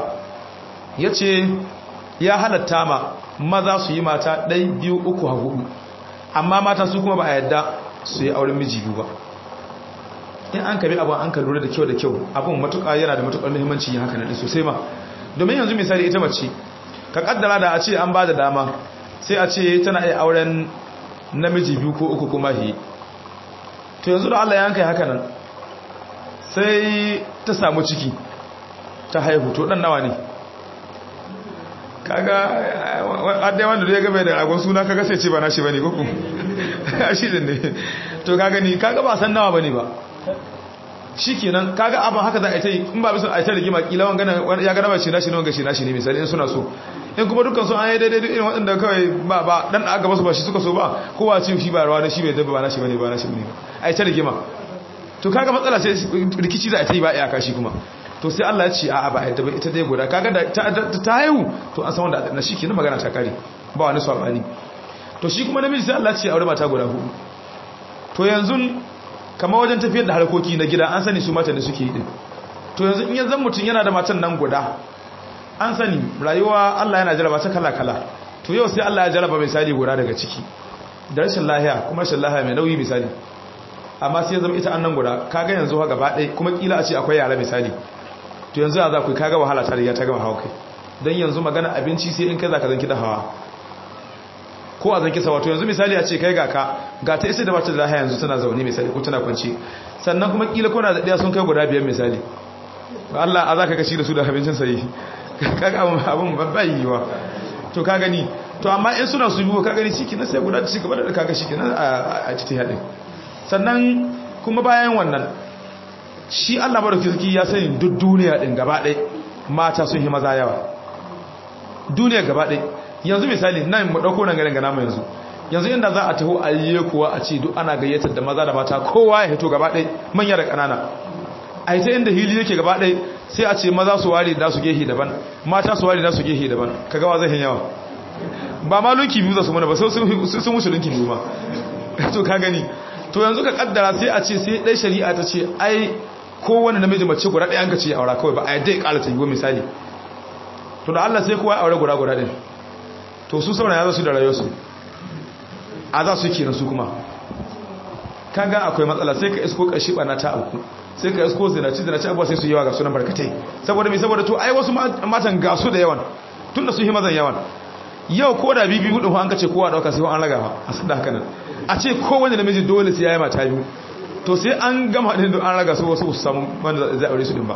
yace ya halatta ma maza su yi mata 1 2 3 4 amma mata su kuma ba a yadda su yi auren miji biyu ba in an kabi abin an ka lura da kyau abin matuƙa yana da matuƙar muhimmanci yin haka na sosai ma domin yanzu misali ita mace ka kaddara da a ce an ba da dama sai a ce tana iya auren namiji biyu ko uku kuma hi to yanzu da Allah ya yanka haka nan sai ta samu ciki ta haihu to dan nawa ne kaga adai wanda da ya gabe da ragon suna kaga sai ce ba nashi bane ko shi din ne to kaga ni kaga ba san nawa bane ba shikenan kaga abin haka za a yi in ba bisu a ta rigima kila wangana ya ga nashi nashi ne wanga shi nashi ne misali in suna so in kuma dukkan su an yi daidai irin waɗanda kawai ba dan aka basu ba shi suka so ba kowa ce shi ba rawa da shi bai dabba ba nashi bane ba nashi bane a yi ta rigima to kaga matsala sai rikici za a ta yi ba iyaka shi kuma to sai Allah ya ce a'a ba ita ita dai guda kaga da ta haihu to an san wanda na shi kenan magana ta kare ba wani sabani to shi kuma namiji sai Allah ya ce aure mata guda hudu to yanzu kamar wajen tafiyar da harkoki na gida an sani su mata ne suke yi din to yanzu in yanzu mutun yana da matan nan guda an sani rayuwa Allah yana jaraba ta kala kala to yau sai Allah ya jaraba misali guda daga ciki da rashin lahiya kuma rashin lahiya mai nauyi misali amma sai ya zama ita annan guda kaga yanzu ha gaba ɗaya kuma kila a ce akwai yara misali to yanzu za ku kaga wahala ta riga ta gama hawa kai don yanzu magana abinci sai in kai za ka zanki da hawa ko a zanki sawa to yanzu misali a ce kai ga ta isa da bata da lahiya yanzu tana zaune misali ko tana kwanci sannan kuma kila kuna da ɗaya sun kai guda biyar misali Allah a za ka kashi da su da abincin sayi kaga abin babban yiwa to ka gani to amma in suna su biyu ka gani shi kenan sai guda ta ci gaba da kaga shi kenan a cikin haɗin sannan kuma bayan wannan shi Allah baraki sarki ya sani duk duniya din gaba ɗaya mata sun yi maza yawa duniya gaba ɗaya yanzu misali nan mu ɗauko nan garin gana mu yanzu inda za a taho ayye kuwa a ce duk ana gayyatar da maza da mata kowa ya hito gaba ɗaya manya da ƙanana a ita inda hili yake gaba ɗaya sai a ce maza su ware da su gehe daban mata su ware da su gehe daban kaga wa zai yawa ba ma lunki biyu za su mana ba sai sun wuce lunki biyu ma to ka gani to yanzu ka kaddara sai a ce sai dai shari'a ta ce ai kowane namiji mace guda ɗaya an ka ce ya aura kawai ba a yadda ya ƙara ta yi misali to da Allah sai kowa ya aure guda ɗin to su saboda ya za su da rayuwarsu a za su kenan su kuma kaga akwai matsala sai ka isko ƙashi ɓana ta auku sai ka isko zinaci abuwa sai su yawa ga sunan barkatai saboda mai saboda to ai wasu matan gasu da yawan tun da su yi mazan yawan yau ko da bibi hudu an ka ce kowa ɗauka sai an ragawa a sun da haka nan a ce kowane namiji dole sai ya yi mata biyu to sai an gama din an raga su wasu samu wanda zai aure su din ba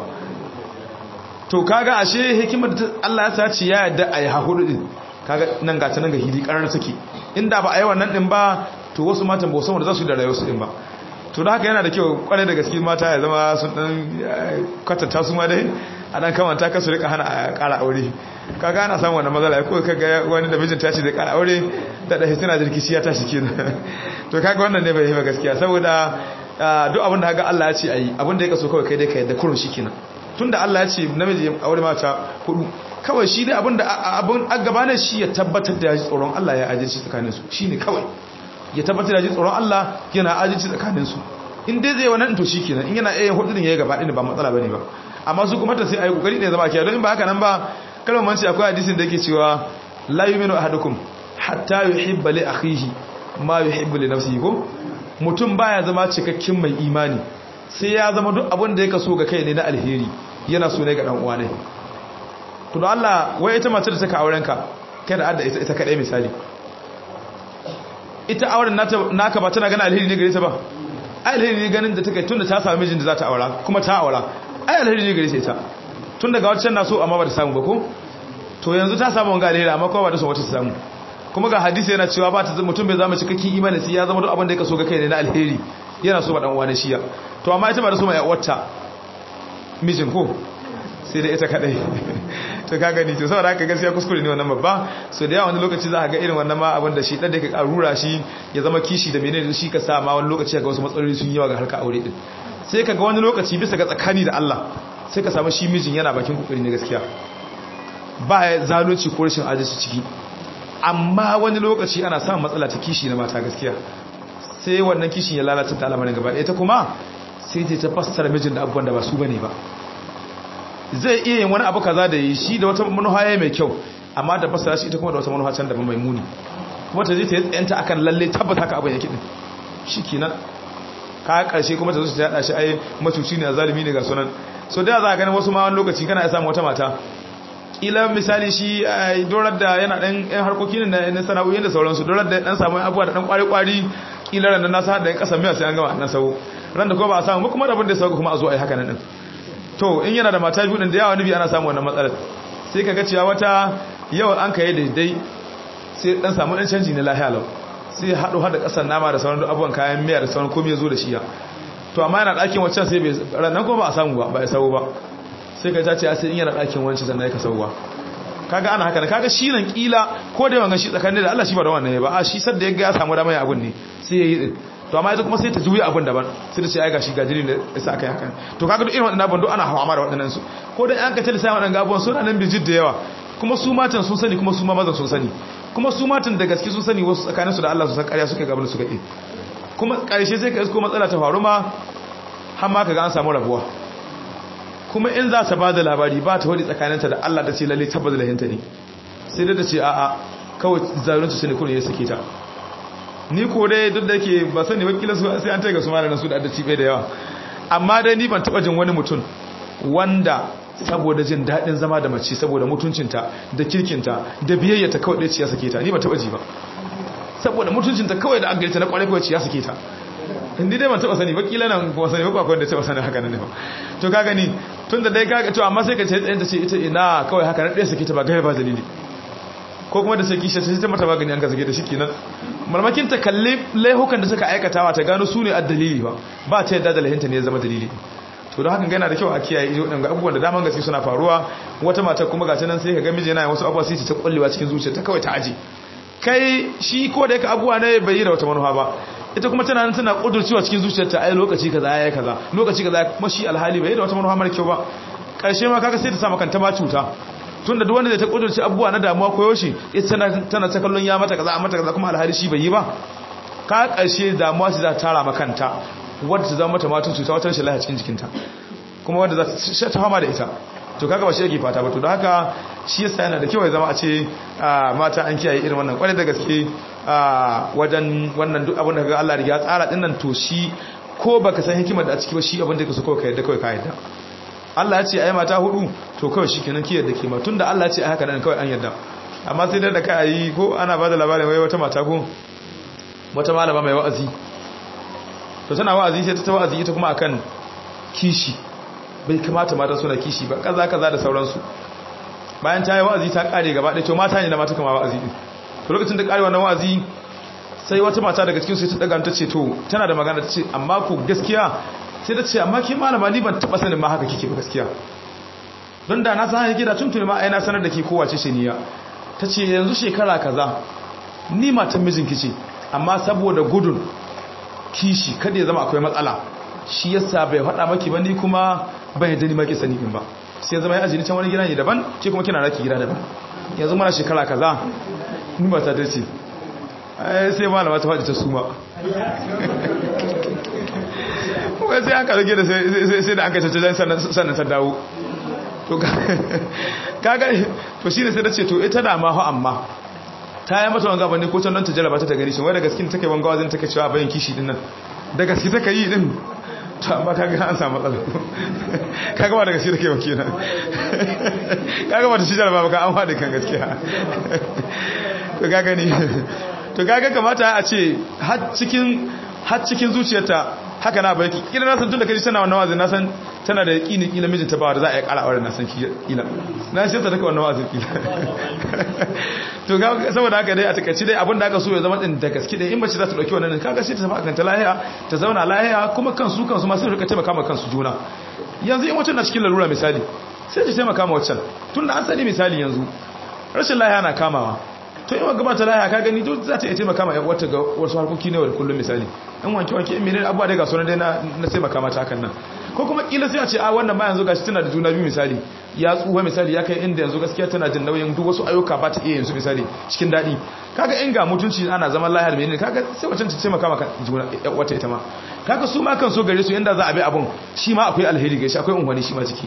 to kaga ashe hikimar da Allah ya sace ya yadda ayi hahudu din kaga nan ga tanan ga hidi karar suke inda ba ayi wannan din ba to wasu matan ba saboda za su da rayuwar su din ba to da haka yana da kyau kware da gaske mata ya zama sun dan kwatanta su ma dai a dan kamanta ka su rika hana a ƙara aure kaga ana samu wannan matsala ko kaga wani da mijin tashi da ƙara aure da hisina jirkici ya tashi kenan to kaga wannan ne bai yi ba gaskiya saboda duk abin da ga Allah ya ce ayi abin da ya kaso kawai kai dai ka yadda kurun shi kenan tunda Allah ya ce namiji aure mata hudu kawai shi dai abin da abin agabane shi ya tabbatar da tsoron Allah ya ajinci tsakanin su shine kawai ya tabbatar da tsoron Allah yana ajinci tsakanin su in dai zai wannan to shikenan in yana hudu din yayi gaba din ba matsala bane ba amma su kuma ta sai ayi kokari ne zama kiyaye don in ba haka nan ba kalmar manci akwai hadisin da yake cewa la yu'minu ahadukum hatta yuhibba li akhihi ma yuhibbu li nafsihi ko mutum baya zama cikakken mai imani sai ya zama duk abin da ya kaso ga kai ne na alheri yana so ne ga dan uwa ne to don Allah wai ita mace da take auren ka kai da adda ita kadai misali ita auren naka ba tana ganin alheri ne gare ta ba ai alheri ne ganin da take tunda ta samu mijin da za ta aura kuma ta aura ai alheri ne gare ta tun daga wancan na so amma ba ta samu ba ko to yanzu ta samu wanga alheri amma kuma ba ta so wata ta samu kuma ga hadisi yana cewa ba ta mutum bai zama cikakken imani sai ya zama duk abin da ya kaso ga kai ne na alheri yana so ba dan uwa ne shiya to amma ita ba da so mai uwarta mijin ko sai da ita kadai to ka gani to saboda haka gaskiya kuskure ne wannan babba so da yawa wani lokaci za ka ga irin wannan ma abin da shi dan da ka karura shi ya zama kishi da menene shi ka sa ma wani lokaci ga wasu matsaloli sun yawa ga harka aure din sai ka ga wani lokaci bisa ga tsakani da Allah sai ka samu shi mijin yana bakin kokari ne gaskiya ba zalunci ko rashin adalci ciki amma wani lokaci ana samun matsala ta kishi na mata gaskiya sai wannan kishin ya lalata ta al'amarin gaba ita kuma sai ta fassara mijin da abubuwan da ba su bane ba zai iya yin wani abu kaza da yi shi da wata manufa mai kyau amma da fassara shi ita kuma da wata manufa can da mai muni kuma ta je ta yi tsayanta akan lalle tabbata haka abin yake din shikenan ka karshe kuma ta zo ta yada shi ai matuci ne zalimi ne ga sunan so da za ka ganin wasu ma wani lokaci kana ya samu wata mata kila misali shi dorar da yana dan yan harkokin na sana'o'in da sauransu dorar da dan samu abuwa da dan kwari kila ran na sa da yan kasan miya sai an gama nan sau ran da ko ba a samu kuma rabin da sauka kuma a zo ai haka nan din to in yana da mata biyu din da yawa nabi ana samu wannan matsalar sai kaga cewa wata yau an kai daidai sai dan samu dan canji na lahiya lau sai hado hada kasan nama da sauran abubuwan kayan miya da sauran komai yazo da shi ya to amma yana dakin waccan sai bai ran ko ba a samu ba ya sawo ba sai ka tace sai in yana dakin wancan sannan ka sawo ba kaga ana haka kaga shi nan kila ko da yawan shi tsakanin da Allah shi ba da wannan ba a shi sadda ya ga ya samu dama ya abun ne sai yayi din to amma ita kuma sai ta juya abun daban sai ta ce ai gashi gajiri ne sai aka yi haka to kaga duk irin wadannan abun duk ana hawa mara wadannan su ko da an ka tare sai wadannan gabuwan suna nan bijid da yawa kuma su matan sun sani kuma su ma mazan sun sani kuma su matan da gaske sun sani wasu tsakanin su da Allah su san ƙarya suke gaban su gaɗe kuma ƙarshe sai ka isko matsala ta faru ma har ma kaga an samu rabuwa kuma in za ta ba da labari ba ta wadi tsakaninta da Allah ta ce lalle tabbata lahinta ne sai da ta ce a'a kawai zalunci su ne kuma ya sake ta ni ko dai duk da ke ba sani wakila su sai an taiga su malamin su da addaci bai da yawa amma dai ni ban taba jin wani mutum wanda saboda jin daɗin zama da mace saboda mutuncinta da kirkinta da biyayyata kawai ɗaya ce ya sake ta ni ban taba ji ba saboda mutuncinta kawai da agarita na kwarai kawai ce ya sake ta ni dai ban taba sani wakila nan kuma sani ba akwai da taba sani haka ne ba to ka gani tun da dai ka to amma sai ka ce tsayin ta ce ita ina kawai haka na ɗaya sake ta ba gaya ba dalili ko kuma da sai kisha ta mata magani an ka sake da shi kenan malmakin ta kalli laihukan da suka aikatawa ta gano su ne a dalili ba ta yadda da lahinta ne ya zama dalili to don hakan yana da kyau a kiyaye ido ɗan abubuwan da daman gaske suna faruwa wata mata kuma ga nan sai ka ga miji yana wasu abubuwa sai ta kullewa cikin zuciya ta kawai ta aji kai shi ko da yake abubuwa ne bai yi da wata manufa ba ita kuma tana tana kudurcewa cikin zuciyarta ai lokaci kaza yayi kaza lokaci kaza kuma shi alhali bai yi da wata manufa mara kyau ba karshe ma kaga sai ta samu kanta ma cuta tunda duk wanda zai ta kudurci abubuwa na damuwa koyo shi ita tana ta kallon ya mata kaza a mata kaza kuma alhali shi bai yi ba ka karshe damuwa ce za ta tara makanta wadda ta zama mata matun cuta wata rashin lafiya cikin jikinta kuma wadda za ta fama da ita to kaga ba shi yake fata ba to don haka shi yasa yana da kyau ya zama a ce mata an kiyaye irin wannan kwarai da gaske wajen wannan duk abin da kaga Allah ya tsara din nan to shi ko baka san hikimar da a ciki ba shi abin da kake so kawai ka yadda kawai ka yadda Allah ya ce ai mata hudu to kawai shikenan ki yadda ke ma tunda Allah ya ce ai haka nan kawai an yadda amma sai da kai yi ko ana ba da labarin wai wata mata ko wata malama mai wa'azi to tana wa'azi sai ta wa'azi ita kuma akan kishi bai kamata mata suna kishi ba kaza kaza da sauransu bayan ta yi wa'azi ta kare gaba ɗaya to mata ne da mata kama wa'azi din to lokacin da kare wannan wa'azi sai wata mata daga cikin sai ta daga ta ce to tana da magana ta ce amma ku gaskiya sai ta ce amma ke malama ni ban taba sanin ma haka kike ba gaskiya don da na san haka da tuntuni ma ai na sanar da ke kowace ce niyya ta ce yanzu shekara kaza ni matan mijinki ce amma saboda gudun kishi kada ya zama akwai matsala shi yasa bai faɗa maki ba ni kuma ban yadda ni maki sani din ba sai zama ya ajini can wani gida ne daban ke kuma kina raki gida daban yanzu mana shekara kaza ni ba ta dace sai malama ta faɗi ta suma wai sai an karage da sai da an kai cancan sannan ta dawo to kaga to shine sai ta ce to ita da ma ho amma ta yi mata wanga bane ko can don ta jarraba ta gani shi wai da gaskin take wanga wazin take cewa bayan kishi din nan da gaske take yi din to amma kaga an samu matsala kaga ba da gaske take ba kenan kaga ba ta shi jarraba ba ka an fadi kan gaskiya to kaga ni to kaga kamata a ce har cikin zuciyarta haka na baki kila na san tun da kaji tana wannan wazin na san tana da yaqini kila mijinta ba da za a yi ƙara auren na san kila na sai ta taka wannan wazin kila to ga saboda haka dai a takaice dai abin da aka so ya zama din da gaske dai in bace za ta dauki wannan kaga sai ta tafi akanta lahiya ta zauna lahiya kuma kansu ma sai rika taimaka ma kansu juna yanzu in wacce na cikin lalura misali sai ta taimaka ma waccan tunda an sani misali yanzu rashin lahiya na kamawa to yawan gabata lahiya ka gani duk za ta iya taimaka ma wata ga wasu harkoki ne wa kullum misali in wanke in menene abuwa dai ga sunan dai na taimaka mata hakan nan ko kuma kila sai a ce a wannan ba yanzu gashi tana da juna biyu misali ya tsuwa misali ya kai inda yanzu gaskiya tana jin nauyin duk wasu ayyuka ba ta iya yanzu misali cikin daɗi kaga in ga mutunci ana zaman lahiyar menene kaga sai wacce ta taimaka maka juna wata ita ma kaga su ma kan so gare su yanda za a bi abun shi ma akwai alheri ga shi akwai unwani shi ma ciki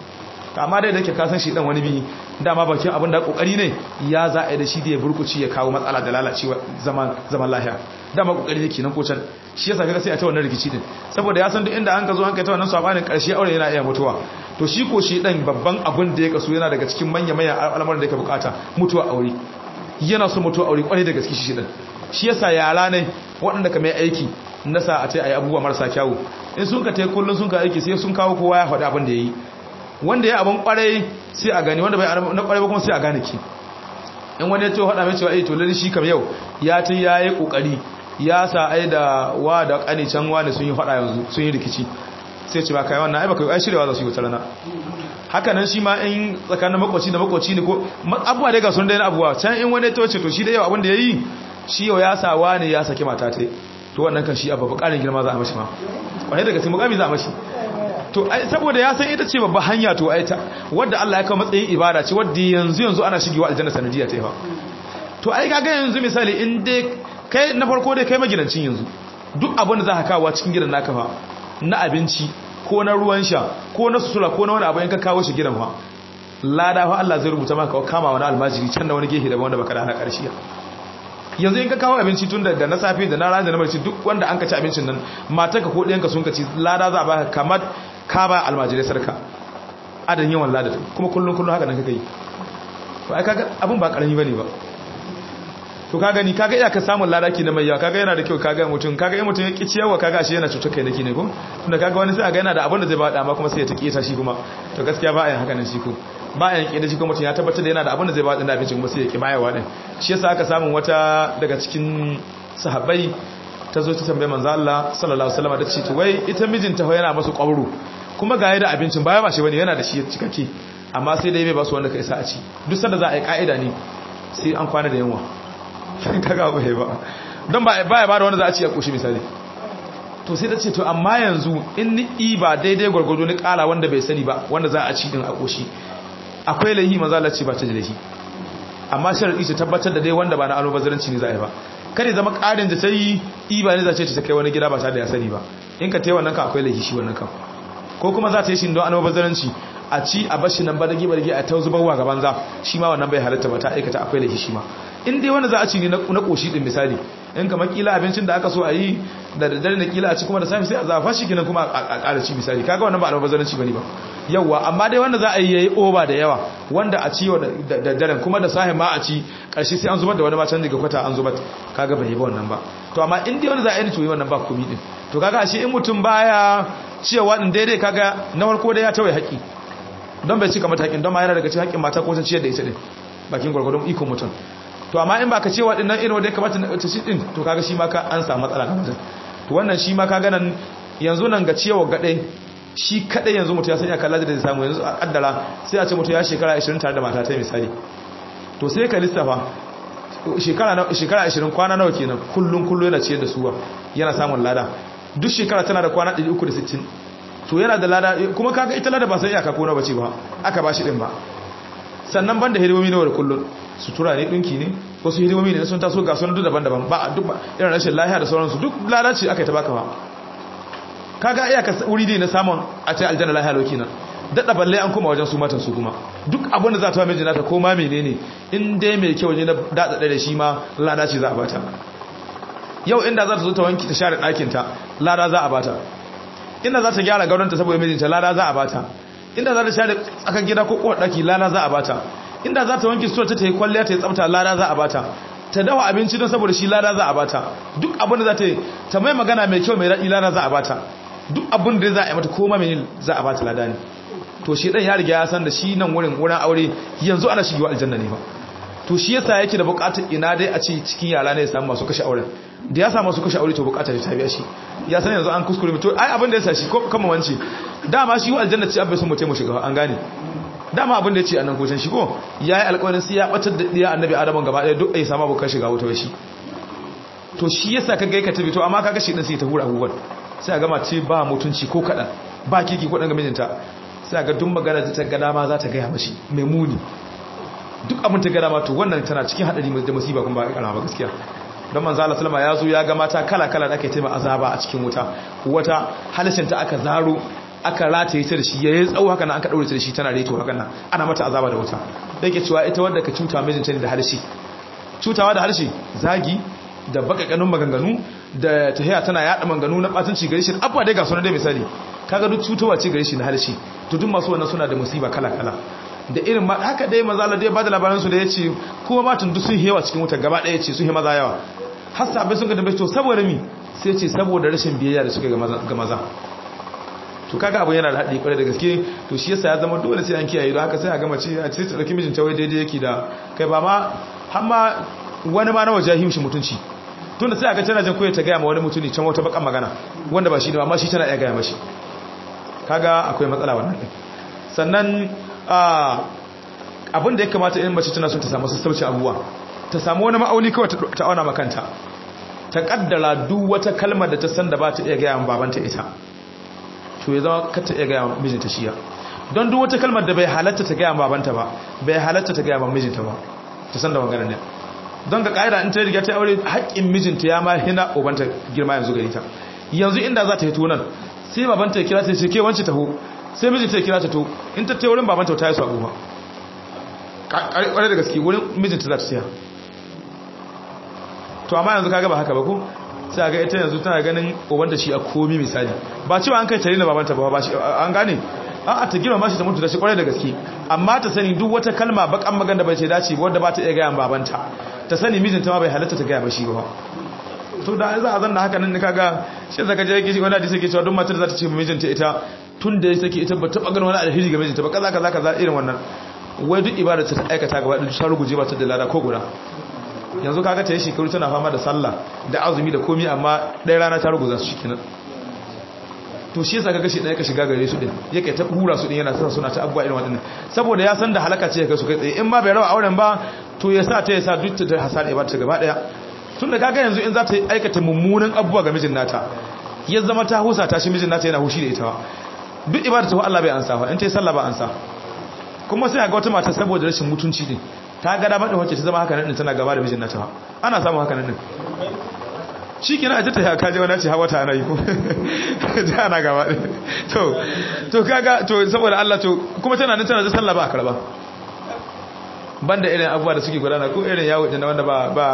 amma dai da yake kasan shi dan wani bi dama bakin abin da kokari ne ya za a yi da shi da ya burkuci ya kawo matsala da lalacewa zaman lahiya dama kokari yake nan ko can shi yasa kaga sai a ta wannan rikici din saboda ya san duk inda an ka zo an kai ta wannan sabanin karshe aure yana iya mutuwa to shi ko shi dan babban abin da ya kaso yana daga cikin manyan al'amuran da yake bukata mutuwa aure yana so mutuwa aure kwarai da gaske shi dan shi yasa yara ne waɗanda ka mai aiki nasa a ce ayi abubuwa marasa kyawu in sun ka tai kullun sun ka aiki sai sun kawo kowa ya faɗi abin da yayi wanda ya abin kwarai sai a gani wanda bai na kwarai ba kuma sai a gane ki in wani ya ce faɗa mai cewa to lalle shi kam yau ya ta yayi kokari ya sa ai da wa da kani can wani sun yi faɗa yanzu sun yi rikici sai ce ba kai wannan ai baka ai shirewa za su yi wata rana haka nan shi ma in tsakanin makoci da makoci ne ko abuwa dai ga sun daina abuwa can in wani ya ce to shi da yau abin da yayi shi yau ya sa wani ya saki mata ta to wannan kan shi abu bukarin girma za a mashi ma wani daga cikin mukami za a mashi to saboda ya san ita ce babba hanya to ai ta wanda Allah ya kawo matsayin ibada ce wanda yanzu ana shigewa aljanna sanadiyya ta yawa to ai kaga yanzu misali in dai kai na farko dai kai maginancin yanzu duk abin da za ka kawo cikin gidan naka fa na abinci ko na ruwan sha ko na sutura ko na wani abu in ka kawo shi gidan fa lada fa Allah zai rubuta maka kama wani almajiri can da wani gehe daban wanda baka da hana karshe yanzu in ka kawo abinci tun da na safe da na rana da na barci duk wanda an ka ci abincin nan matanka ko ɗayanka sun ka ci lada za a baka kamar ka ba almajirai sarka adan yawan lada kuma kullum haka nan kaka yi to ai kaga abin ba karami bane ba to ka gani kaga iya ka samu lada ki na mai yawa kaga yana da kyau kaga mutum kaga in mutum ya ki ciyawa kaga shi yana cutar kai nake ne ko tunda kaga wani sai a ga yana da abin da zai ba da amma kuma sai ya take ta shi kuma to gaskiya ba a yin haka nan shi ko ba a yanke da shi kuma mutum ya tabbatar da yana da abin da zai ba da abinci kuma sai ya ki bayarwa din shi yasa aka samu wata daga cikin sahabbai ta zo ta tambaye manzo Allah sallallahu alaihi wasallam da ce to wai ita mijinta ho yana masu kwabru kuma ga da abincin baya ba shi bane yana da shi cikakke amma sai dai bai ba su wanda kai sa a ci duk sanda za a yi kaida ne sai an kwana da yunwa kaga ba ba don baya ba da wanda za a ci a koshi misali to sai ta ce to amma yanzu in ni ba daidai gwargwado ni kala wanda bai sani ba wanda za a ci din a koshi akwai lahi manzo Allah ce ba ta da lahi amma sharadi ce tabbatar da dai wanda ba na almubazzaranci ne za a yi ba kare zama karin da ta yi iba ne za ce ta kai wani gida ba tare da ya sani ba in ka tai wannan ka akwai lahi shi wannan kan ko kuma za ta yi shi don almubazzaranci a ci a bashi nan badage badage a ta zubarwa gaban za shi ma wannan bai halatta ba ta aikata akwai lahi shi ma in dai wanda za a ci ne na koshi din misali in kamar kila abincin da aka so a yi da daddare na kila a ci kuma da safi sai a zafa shi kenan kuma a ƙara ci misali kaga wannan ba almubazzaranci bane ba yawa amma dai wanda za a yi yayi over da yawa wanda a ci da daddaren kuma da sahi ma a ci ƙarshe sai an zubar da wani ma can daga kwata an zubar kaga bai yi ba wannan ba to amma in dai wanda za a yi to yi wannan ba komi din to kaga ashe in mutum baya cewa din daidai kaga na farko da ya tawaye haƙi don bai cika mata haƙin don ma yana daga cikin haƙin mata ko ta ciyar da ita din bakin gwargwadon ikon mutum to amma in baka cewa dinnan irin wanda ya kamata ta shi din to kaga shi ma ka an samu matsala ga mutum to wannan shi ma kaga nan yanzu nan ga ciyawa gadai shi kadai yanzu mutum ya sanya kallaji da zai samu yanzu a kaddara sai a ce mutum ya shekara 20 tare da mata ta misali to sai ka lissafa shekara 20 kwana nawa kenan kullun yana ciyar da suwa yana samun lada duk shekara tana da kwana 360 to yana da lada kuma kaga ita lada ba sai iyaka ko na bace ba aka bashi din ba sannan banda hidimomi nawa da kullun sutura ne dinki ne wasu hidimomi ne sun taso ga sunan duk daban-daban ba duk irin rashin lafiya da sauransu duk lada ce aka yi ta baka ba kaga iyaka wuri ne na samun a ce aljanna lafiya lauki nan dadda balle an kuma wajen su matan su kuma duk abin da za ta miji nata ko ma menene in dai mai kyau ne na dada da shi ma lada ce za a bata yau inda za ta zo ta wanki ta share ɗakin ta lada za a bata inda za ta gyara gauranta saboda mijinta lada za a bata inda za ta share tsakan gida ko kowar ɗaki lada za a bata inda za ta wanki sutura ta yi kwalliya ta yi tsafta lada za a bata ta dawa abinci don saboda shi lada za a bata duk abin da za ta yi ta mai magana mai kyau mai daɗi lada za a bata duk abin da za a yi mata koma mai za a bata lada ne to shi ɗan ya riga ya san da shi nan wurin aure yanzu ana shigewa aljanna ne ba to shi yasa yake da buƙatar ina dai a ce cikin yara ne ya samu masu kashe auren da ya samu masu kashe aure to buƙatar ta biya shi ya san yanzu an kuskure to ai abin da ya sa shi ko kama wance dama shi aljanna ce abin sun mutai mu shiga an gane dama abin da ya ce a nan kocin shigo ya yi alƙawarin sai ya ɓatar da ɗiya annabi adaman gaba ɗaya duk a yi sama bukan shiga wuta shi to shi yasa ka gai ka tabi to amma ka gashi ɗin sai ta hura abubuwan sai a gama ce ba mutunci ko kaɗan ba kiki ko ɗan ga mijinta sai a ga duk magana ta gada ma za ta gaya mashi mai muni duk abin ta gada ma to wannan tana cikin haɗari da musiba kuma ba ƙarama ba gaskiya don manzo Allah sallama ya zo ya ga mata kala-kala da ake taimaka azaba a cikin wuta wata halishinta aka zaro aka rataye ta da shi yayin tsawo haka nan aka daure ta da shi tana reto haka nan ana mata azaba da wuta dake cewa ita wanda ka cuta mijinta ne da harshe cutawa da harshe zagi da bakakanun maganganu da tahiya tana yada maganganu na batunci gare shi abba dai ga sunan dai misali kaga duk cutawa ce gare shi na harshe to duk masu wannan suna da musiba kala kala da irin haka dai maza Allah dai ba da labaran su da yace kuma matan duk sun hewa cikin wuta gaba daya yace sun he maza yawa har sabai sun ga da to saboda mi sai yace saboda rashin biyayya da suka ga maza to kaga abu yana da haɗi kwarai da gaske to shi yasa ya zama dole sai an kiyaye don haka sai a ga mace a ce tsarki mijinta wai daidai yake da kai ba ma har ma wani ma na waje himshi mutunci tunda sai a ga tana jin koyi ta gaya ma wani mutuni can wata bakan magana wanda ba shi ne amma shi tana iya gaya mashi kaga akwai matsala wannan din sannan abin da ya kamata in mace tana so ta samu sassauci abuwa ta samu wani ma'auni kawai ta auna makanta ta kaddara duk wata kalmar da ta san da ba ta iya gaya ma babanta ita to ya zama ka ta iya gaya ma mijinta shiya don duk wata kalmar da bai halatta ta gaya ma babanta ba bai halatta ta gaya ma mijinta ba ta san da magana ne don ga ƙa'ida in ta riga ta aure haƙƙin mijinta ya ma hina obanta girma yanzu gari ta yanzu inda za ta hito nan sai babanta ya kira ta ce ke wance taho sai mijinta ya kira ta to in ta wurin babanta ta yi su abubuwa ƙwarai da gaske wurin mijinta za ta siya to amma yanzu kaga ba haka ba ko sai ga ita yanzu tana ganin obanta shi a komi misali ba cewa an kai tare da babanta ba shi an gane a ta girma mashi ta mutu da shi kwarai da gaske amma ta sani duk wata kalma bakan magana bai ce dace wanda ba ta iya gaya babanta ta sani mijinta ma bai halatta ta gaya mashi ba to da za a zanna haka nan kaga shi zaka je yake wanda hadisi yake cewa duk matar za ta ce mijinta ita tun da yake ita ba ta bagana wani alheri ga mijinta ba kaza irin wannan wai duk ibada ta aikata gaba da ta ruguje ba ta da lada ko guda yanzu kaga ta yi shekaru tana fama da sallah da azumi da komi amma ɗaya rana ta ruguza su shikenan to shi yasa kaga shi ɗaya ka shiga gare su din yake ta hura su din yana sa suna ta abuwa irin waɗannan saboda ya san da halaka ce ya kai su kai tsaye in ma bai rawa auren ba to ya sa duk ta hasar ibada ta gaba ɗaya tun da kaga yanzu in za ta aikata mummunan abubuwa ga mijin nata ya zama ta husa ta shi mijin nata yana hushi da ita duk ibada ta Allah bai ansa ba in ta yi sallah ba ansa kuma sai ga wata mata saboda rashin mutunci din ta ga damar da wacce ta zama haka nan din tana gaba da mijin nata ana samu haka nan din shikenan a ta kaje wani ce hawa ta ana yi ko ta ana gaba to kaga to saboda Allah to kuma tana nan tana da sallah ba a karba banda irin abubuwa da suke gudana ko irin yawo din wanda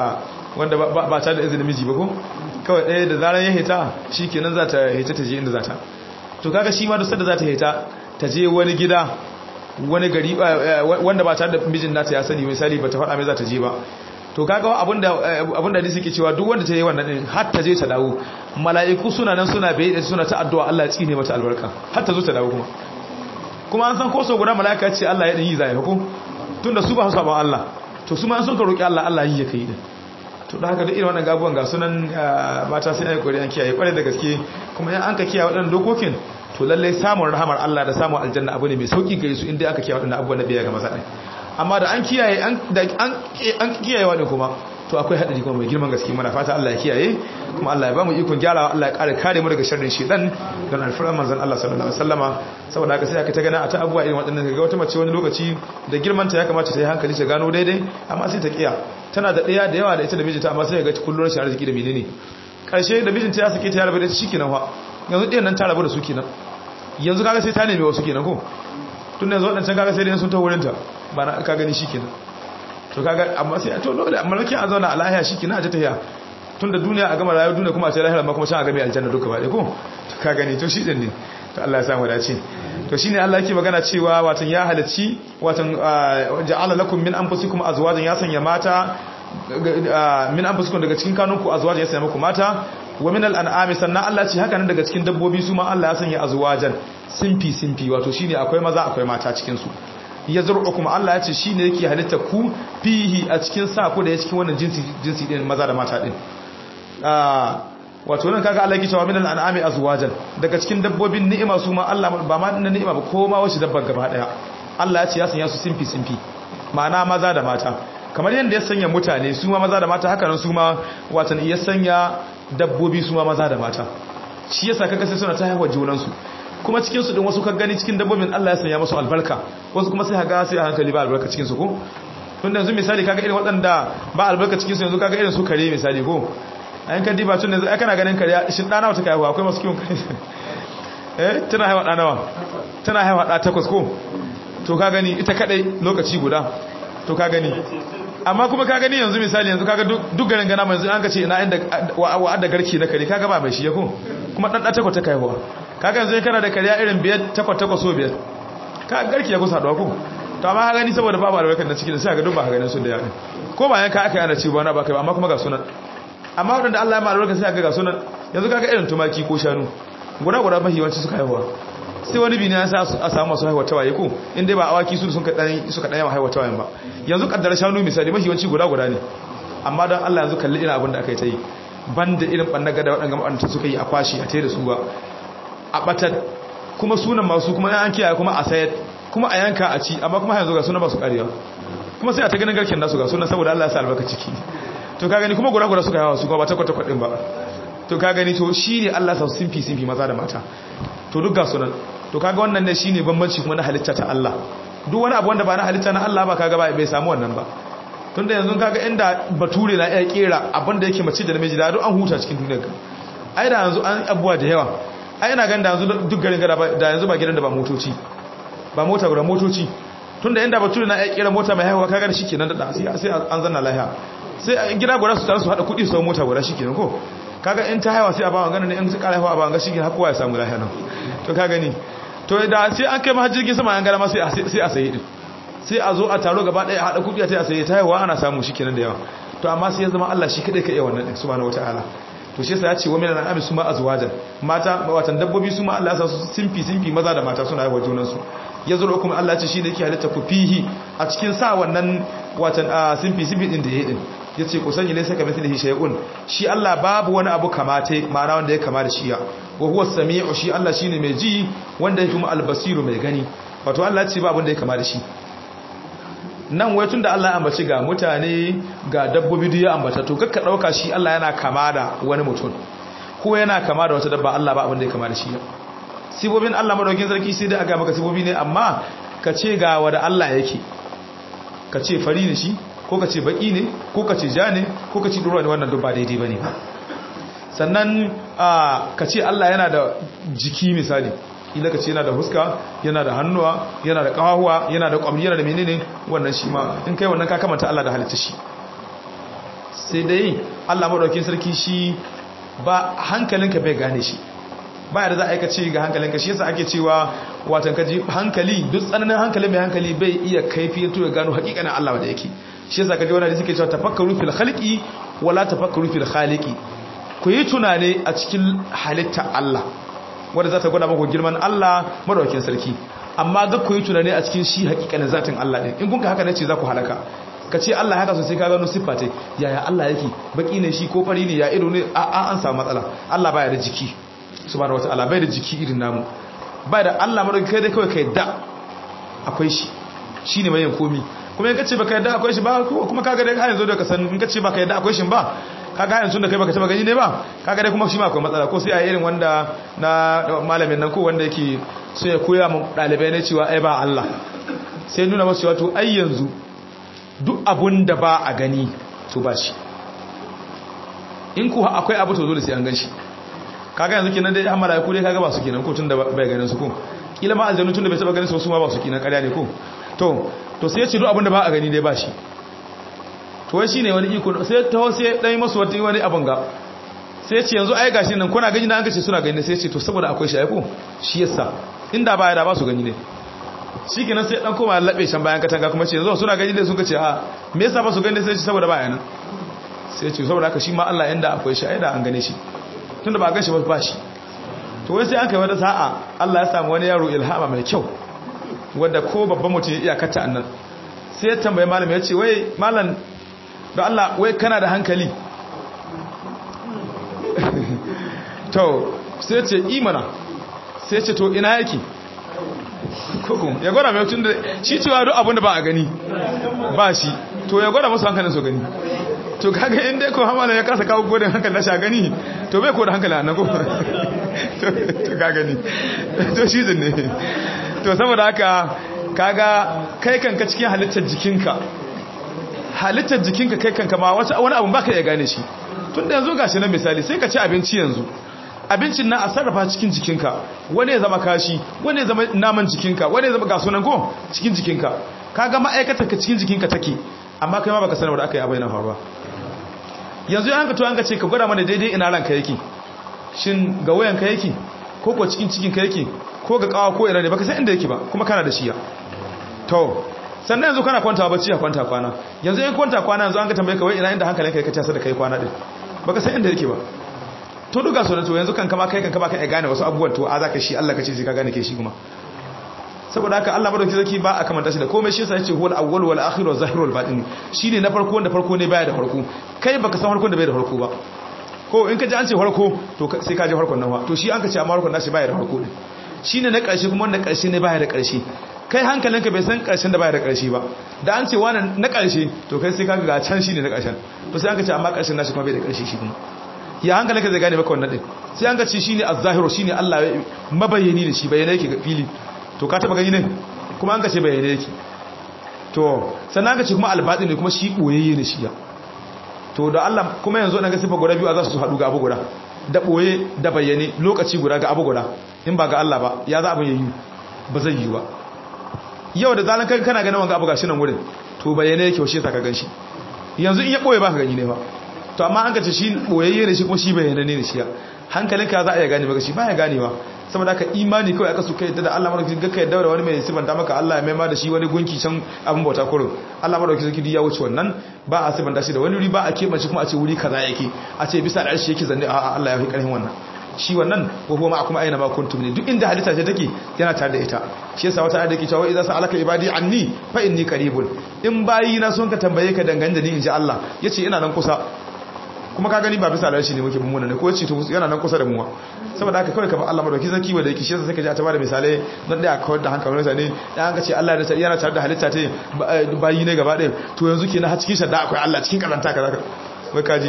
ba ta da izinin miji ba ko kawai ɗaya da zaran ya hita shikenan za ta hita ta je inda za ta to kaga shi ma duk sanda za ta hita ta je wani gida wani gari wanda ba ta da mijin nata ya sani misali ba ta faɗa mai za ta je ba to kaga abinda hadisi ke cewa duk wanda ta yi wannan din har ta je ta dawo mala'iku suna nan suna bai suna ta addu'a Allah ya tsine mata albarka har ta zo ta dawo kuma an san ko so guda mala'ika ce Allah ya din yi zai ko tunda su ba su ba Allah to su ma sun ka roki Allah Allah yi ya kai din to da haka duk irin wannan gabuwan ga sunan mata sai ai kokari an kiyaye kware da gaske kuma in an ka kiyaye waɗannan dokokin to lalle samun rahamar Allah da samun aljanna abu ne mai sauki gare su inda aka kiyaye waɗannan abubuwan da biya ga maza amma da an kiyaye an kiyaye wadin kuma to akwai hadari kuma mai girman gaske muna fata Allah ya kiyaye kuma Allah ya ba mu ikon gyarawa Allah ya kare mu daga sharrin shedan don alfaran manzon Allah sallallahu alaihi wasallama saboda haka sai aka ta gana a ta abuwa irin waɗannan ga wata mace wani lokaci da girman ta ya kamata ta yi hankali ta gano daidai amma sai ta kiya tana da ɗaya da yawa da ita da mijinta amma sai ga kullun rashin arziki da menene karshe da mijinta ya sake ta ya rabu da shi kenan fa yanzu ɗayan nan ta rabu da su kenan yanzu kaga sai ta neme wasu kenan ko tun yanzu waɗancan kaga sai dai sun ta wurin ta ba na ka gani shi kenan to kaga amma sai to dole amma rakin a zauna a lahiya shi kenan a ta tahiya tun da duniya a gama rayuwar duniya kuma a ce lahira ma kuma shan a game aljanna duka ba dai ko to ka gani to shi din ne to Allah ya samu dace to shine Allah yake magana cewa watan ya halacci watan ja'ala lakum min anfusikum azwajan ya sanya mata min anfusikum daga cikin kanunku azwajan ya sanya muku mata wa min al'an'ami sannan Allah ce haka nan daga cikin dabbobi su ma Allah ya sanya azwajan simfi wato shine akwai maza akwai mata cikin su yazru'ukum Allah ya ce shine yake halitta ku fihi a cikin sa ku da ya cikin wannan jinsi din maza da mata din wato nan kaga Allah yake cewa min al'an'ami azwajan daga cikin dabbobin ni'ima su ma Allah ba ma na ni'ima ba ko ma wace dabbar gaba daya Allah ya ce ya sanya su simfi ma'ana maza da mata kamar yadda ya sanya mutane su ma maza da mata haka nan su ma watan ya sanya dabbobi su ma maza da mata shi yasa kaga sai suna ta haihuwa junan su kuma cikin su din wasu ka gani cikin dabbobin Allah ya sanya musu albarka wasu kuma sai haga sai a hankali ba albarka cikin su ko tun da yanzu misali kaga irin waɗanda ba albarka cikin su yanzu kaga irin su kare misali ko ayin ka diba tun yanzu ai kana ganin kare shin dana wata kai akwai masu kiwon kare tana haihuwa da nawa tana haihuwa da 8 ko to ka gani ita kadai lokaci guda to ka gani amma kuma ka gani yanzu misali yanzu kaga duk garin gana yanzu an ka ce ina inda wa'adda garki na kare kaga ba mai shi ya ko kuma dan 8 ta kaihuwa kaga yanzu kana da kariya irin 5 so 5 ka garki ya kusa da ko to amma gani saboda babu albarkar da cikin sai ga duk ba ganin su da yawa ko bayan ka aka yana ci ba na ba kai amma kuma ga sunan amma wadanda Allah ya ma albarka sai ga sunan yanzu kaga irin tumaki ko shanu guda mahiwanci suka haihuwa sai wani bi ne ya sa a samu masu haihuwa tawaye ko inda ba awaki su suka dan yawa haihuwa tawayen ba yanzu kaddara shanu misali mahiwanci guda ne amma don Allah yanzu kalli irin abin da aka yi ta yi banda irin bannaga da waɗanda ma'anta suka yi a kwashi a tare da su ba a batar kuma sunan masu kuma an kiyaye kuma a sayar kuma a yanka a ci amma kuma yanzu ga sunan masu karewa kuma sai a ta ganin garken nasu ga sunan saboda Allah ya sa albarka ciki to ka gani kuma gura suka yawa su ba ta kwata kwadin ba to ka gani to shine Allah sa simfi maza da mata to duk ga sunan to kaga wannan ne shine bambanci kuma na halitta ta Allah duk wani abu wanda ba na halitta na Allah ba kaga ba bai samu wannan ba tunda yanzu kaga inda bature na iya kera abin da yake mace da namiji da duk an huta cikin duniyar ka ai da yanzu an abuwa da yawa ai ina ganin da yanzu duk garin gada da yanzu ba gidan da ba motoci ba mota guda motoci tunda inda bature na iya kera mota mai haihuwa kaga shikenan da sai an zanna lahiya sai gida guda su tare su hada kudi su mota guda shikenan ko kaga in ta haihuwa sai a bawa ganin in su kara haihuwa ba ga shikenan har kowa ya samu lahiya nan to ka gani to da sai an kai mahajjirgin sama an gara ma sai a sayi din sai a zo a taro gaba daya a hada kudi a sayi ta haihuwa ana samu shikenan da yawa to amma sai ya zama Allah shi kadai ka iya wannan din subhanahu wataala to shi yasa ya ce wa minan an'ami suma azwajan mata watan dabbobi suma Allah ya sa su simfi maza da mata suna haihuwa junan su yazuru kuma Allah ya ce shine yake halitta ku fihi a cikin sa wannan watan simfi din da yayi din yace ku sani laysa kamithlihi shay'un shi Allah babu wani abu kamate ma'ana wanda ya kama da shi ya wa huwa samiu shi Allah shine mai ji wanda yake kuma albasiru mai gani wato Allah ya ce babu wanda ya kama da shi nan wai tunda Allah ya ambaci ga mutane ga dabbobi duk ya ambata to kakka dauka shi Allah yana kama da wani mutum ko yana kama da wata dabba Allah ba abin da ya kama da shi sibobin Allah madaukin sarki sai dai aga maka sibobi ne amma ka ce ga wanda Allah yake ka ce fari ne shi ko ka ce baki ne ko ka ce ja ne ko ka ce duruwa ne wannan duk ba daidai bane ba sannan ka ce Allah yana da jiki misali ila ka ce yana da huska yana da hannuwa yana da kawahuwa yana da kwamni yana da menene wannan shi ma in kai wannan ka kamanta Allah da halitta shi sai dai Allah madaukakin sarki shi ba hankalinka bai gane shi ba da za a yi ka ce ga hankalinka shi yasa ake cewa watan kaji hankali duk tsananin hankali mai hankali bai iya kaifi to ya gano hakikanin Allah wanda yake shi yasa kaji wannan da suke cewa tafakkaru fil khalqi wala tafakkaru fil khaliqi ku yi tunane a cikin halitta Allah wanda za ta gwada muku girman Allah madaukakin sarki amma ga ku yi tunane a cikin shi hakikanin zatin Allah din in kun ka haka ne ce za ku halaka ka ce Allah haka sosai ka gano siffa ce yaya Allah yake baki ne shi ko fari ne ya ido ne an samu matsala Allah baya da jiki subhanahu wataala bai da jiki irin namu bai da Allah madaukakin kai dai kawai kai da akwai shi shine mai yin komi kuma in kace baka yadda akwai shi ba kuma kaga dai har yanzu da ka san in kace baka yadda akwai shi ba kaga yanzu da kai baka taba gani ne ba kaga dai kuma shi ma akwai matsala ko sai a irin wanda na malamin nan ko wanda yake so ya koya mu dalibai ne cewa ai ba Allah sai nuna musu wato ai yanzu duk abun da ba a gani to ba shi in ku akwai abu to dole sai an gan shi kaga yanzu kenan dai amma malaiku dai kaga ba su kenan ko tun da bai ganin su ko kila ma aljannu tun da bai taba ganin su ma ba su kenan ƙarya ne ko to sai ya ce duk abin da ba a gani dai ba shi to wai shine wani iko sai ta sai dai masu wani abun ga sai ya ce yanzu ai gashi nan kuna gani da an kace suna gani sai ya ce to saboda akwai shi ai ko shi yasa inda ba ya da ba su gani ne shikenan sai dan koma labe shan bayan katanga kuma ce yanzu suna gani dai sun kace a me yasa ba su gani sai ya ce saboda ba yana sai ya ce saboda haka shi ma Allah inda akwai shi ai da an gane shi tunda ba gashi ba shi to wai sai an kai wata sa'a Allah ya samu wani yaro ilhama mai kyau wanda ko babban mutum ya iya kata annan sai ya tambaye malami ya ce wai malam da Allah wai kana da hankali to sai ya ce imana sai ya ce to ina yake koko ya gwada mai tun da shi cewa duk abin da ba a gani ba shi to ya gwada musu hankalin su gani to kaga inda ko hamala ya kasa kawo godin hankalin shi gani to bai ko da hankalin annako to kaga ni to shi ne to saboda haka kaga kai kanka cikin halittar jikinka kai kanka ma wani abu baka ya gane shi tunda yanzu gashi nan misali sai ka ci abinci yanzu abincin nan a sarrafa cikin jikinka wani ya zama kashi wani ya zama naman jikinka wani ya zama gasunan ko cikin jikinka kaga ma'aikatar ka cikin jikinka take amma kai ma baka sanar da aka yi abai na faruwa yanzu an ka to an ka ce ka gwada mana daidai ina ranka yake shin ga wayanka yake ko ko cikin ka yake ko ga kawa ko ina ne baka san inda yake ba kuma kana da shiya to sannan yanzu kana kwanta bacci ya kwanta kwana yanzu in kwanta kwana yanzu an ka tambaye ka wai ina inda hankalinka yake tasa da kai kwana din baka san inda yake ba to duka so to yanzu kan kama ka gane wasu abubuwan to a zaka shi Allah kace sai ka gane kai shi kuma saboda haka Allah madauki zaki ba a kamanta shi da komai shi yasa yace huwal awwal wal akhir wal zahir wal batin shine na farko wanda farko ne baya da farko kai baka san farkon da bai da farko ba ko in ka ji an ce farko to sai ka ji farkon nan to shi an ka ce amma farkon nashi baya da farko din shine na karshe kuma wanda karshe ne baya da karshe kai hankalinka bai san karshen da baya da karshe ba da an ce wannan na karshe to kai sai ka ga can shine na karshen to sai an ka ce amma karshen nashi kuma bai da karshe shi kuma ya hankalinka zai gane maka wannan din sai an ka ce shine az-zahiru shine Allah mabayyani da shi bayyana yake ga fili to ka taba gani ne kuma an ka ce bayyana yake to sannan an ka ce kuma al-batin ne kuma shi boyayye ne shi ya to da Allah kuma yanzu nan ga sifa guda biyu a za su haɗu ga abu guda da boye da bayyane lokaci guda ga abu guda in ba ga Allah ba ya za abin yayi ba zai yi ba yau da zalan kai kana ganin wanga abu gashi nan wurin to bayyane yake washe saka ganshi yanzu in ya boye ba ka gani ne ba to amma an ka ce shi boyayye ne shi kuma shi bayyane ne shi ya hankalinka za a iya gane maka shi ba ya ganewa saboda haka imani kawai aka suka yadda da Allah madaukakin ga ka yadda da wani mai sifanta maka Allah ya maima da shi wani gunki can abin bauta kurin Allah madaukakin sarki ya wuce wannan ba a sifanta shi da wani wuri ba a keɓance kuma a ce wuri kaza yake a ce bisa da arshi yake zanne a Allah ya fi karhin wannan shi wannan ko kuma kuma aina ma kuntum ne duk inda halitta ce take yana tare da ita shi yasa wata ayat yake cewa idza sa'alaka ibadi anni fa inni qaribun in bayi na son ka tambaye ka dangane da ni inji Allah yace ina nan kusa kuma ka gani ba bisa da shi ne muke mummuna ne ko yace to yana nan kusa da mu saboda haka kawai ka ba Allah madauki zaki wanda yake shi yasa sai ka ji a tabara misalai dan da aka da hankalin mutane dan an ka ce Allah da yana tare da halitta ta bayi ne gaba ɗaya to yanzu kenan har cikin shadda akwai Allah cikin kazanta kaza wai kaji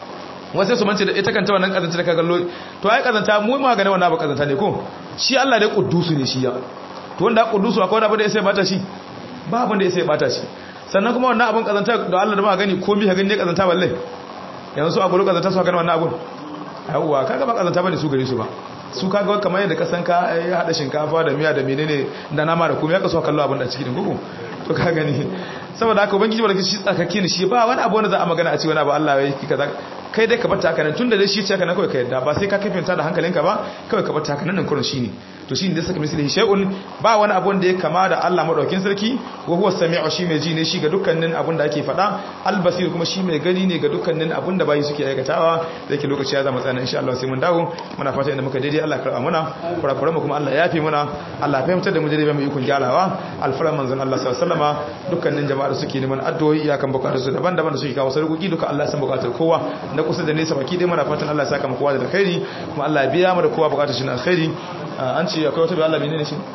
wasu su mance da ita kanta wannan kazanta da ka gallo to ai kazanta mu ma ga wannan ba kazanta ne ko shi Allah dai kuddusu ne shi ya to wanda kuddusu akwai wani abu da ya sai bata shi ba abin da ya sai bata shi sannan kuma wannan abin kazanta da Allah da ma gani komai ka gani ne kazanta balle yanzu a gulu kazanta su gani wannan abun yawwa kaga ba kazanta bane su gare su ba su kaga kamar yadda ka san ka hada shinkafa da miya da menene da nama da komai ka so kallo abin da cikin gugu to ka gani saboda haka ubangiji barka shi tsakake ne shi ba wani abu wanda za a magana a ce wani abu Allah ya yi kaza kai dai ka bar ta haka nan tunda dai shi ce haka nan kawai ka yadda ba sai ka kafinta da hankalinka ba kawai ka bar ta haka nan kurin shine to shine da saka misali shay'un ba wani abu da ya kama da Allah madaukin sarki wa huwa sami'u shi mai ji ne shi ga dukkanin abun da ake faɗa al-basir kuma shi mai gani ne ga dukkanin abun da bayi suke aikatawa da yake lokaci ya zama tsana insha Allah sai mun dawo muna fata inda muka daidai Allah karɓa muna kurakuran mu kuma Allah ya yafe muna Allah ya fahimtar da mu daidai ba mu ikon gyarawa alfaran manzon Allah sallallahu alaihi wasallama dukkanin jama'a da suke neman addu'o'i iyakan bukatun su daban-daban da suke kawo sarkuki duka Allah ya san bukatar kowa na kusa da nesa baki dai muna fatan Allah ya saka mu kowa da alkhairi kuma Allah ya biya mu da kowa bukatar shi na alkhairi an ce akwai wata bai Allah menene shi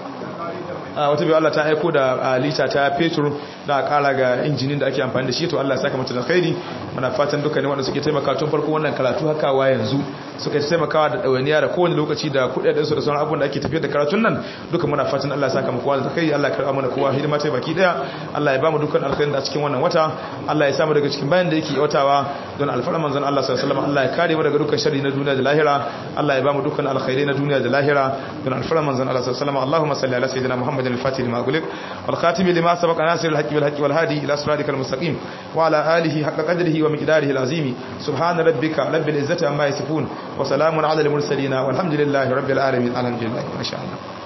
wata bai Allah ta aiko da lita ta fetur da kara ga injinin da ake amfani da shi to Allah ya saka mata da alkhairi muna fatan dukkanin wanda suke taimaka tun farko wannan karatu haka wa yanzu suka taimakawa da dawaniya da kowane lokaci da kudaden su da sauran abubuwan da ake tafiyar da karatun nan duka muna fatan Allah ya saka mu kowa da alkhairi Allah ya karba mana kowa hidima ta baki daya Allah ya ba mu dukkan alkhairin da a cikin wannan wata Allah ya samu daga cikin bayan da yake watawa don alfaran manzon Allah sallallahu alaihi wasallam Allah ya kare mu daga dukkan sharri na duniya da lahira Allah ya ba mu dukkan alkhairai na duniya da lahira don alfaran manzon Allah sallallahu alaihi wasallam Allahumma salli ala sayyidina Muhammadin al-fatih lima ughliq wal khatim lima sabaqa nasir al-haqqi wal haqqi wal hadi ila siratikal mustaqim wa ala alihi haqqa qadrihi wa miqdarihi al-azim subhana rabbika rabbil izzati amma yasifun wa salamun ala al-mursalin walhamdulillahi rabbil alamin alhamdulillah ma sha Allah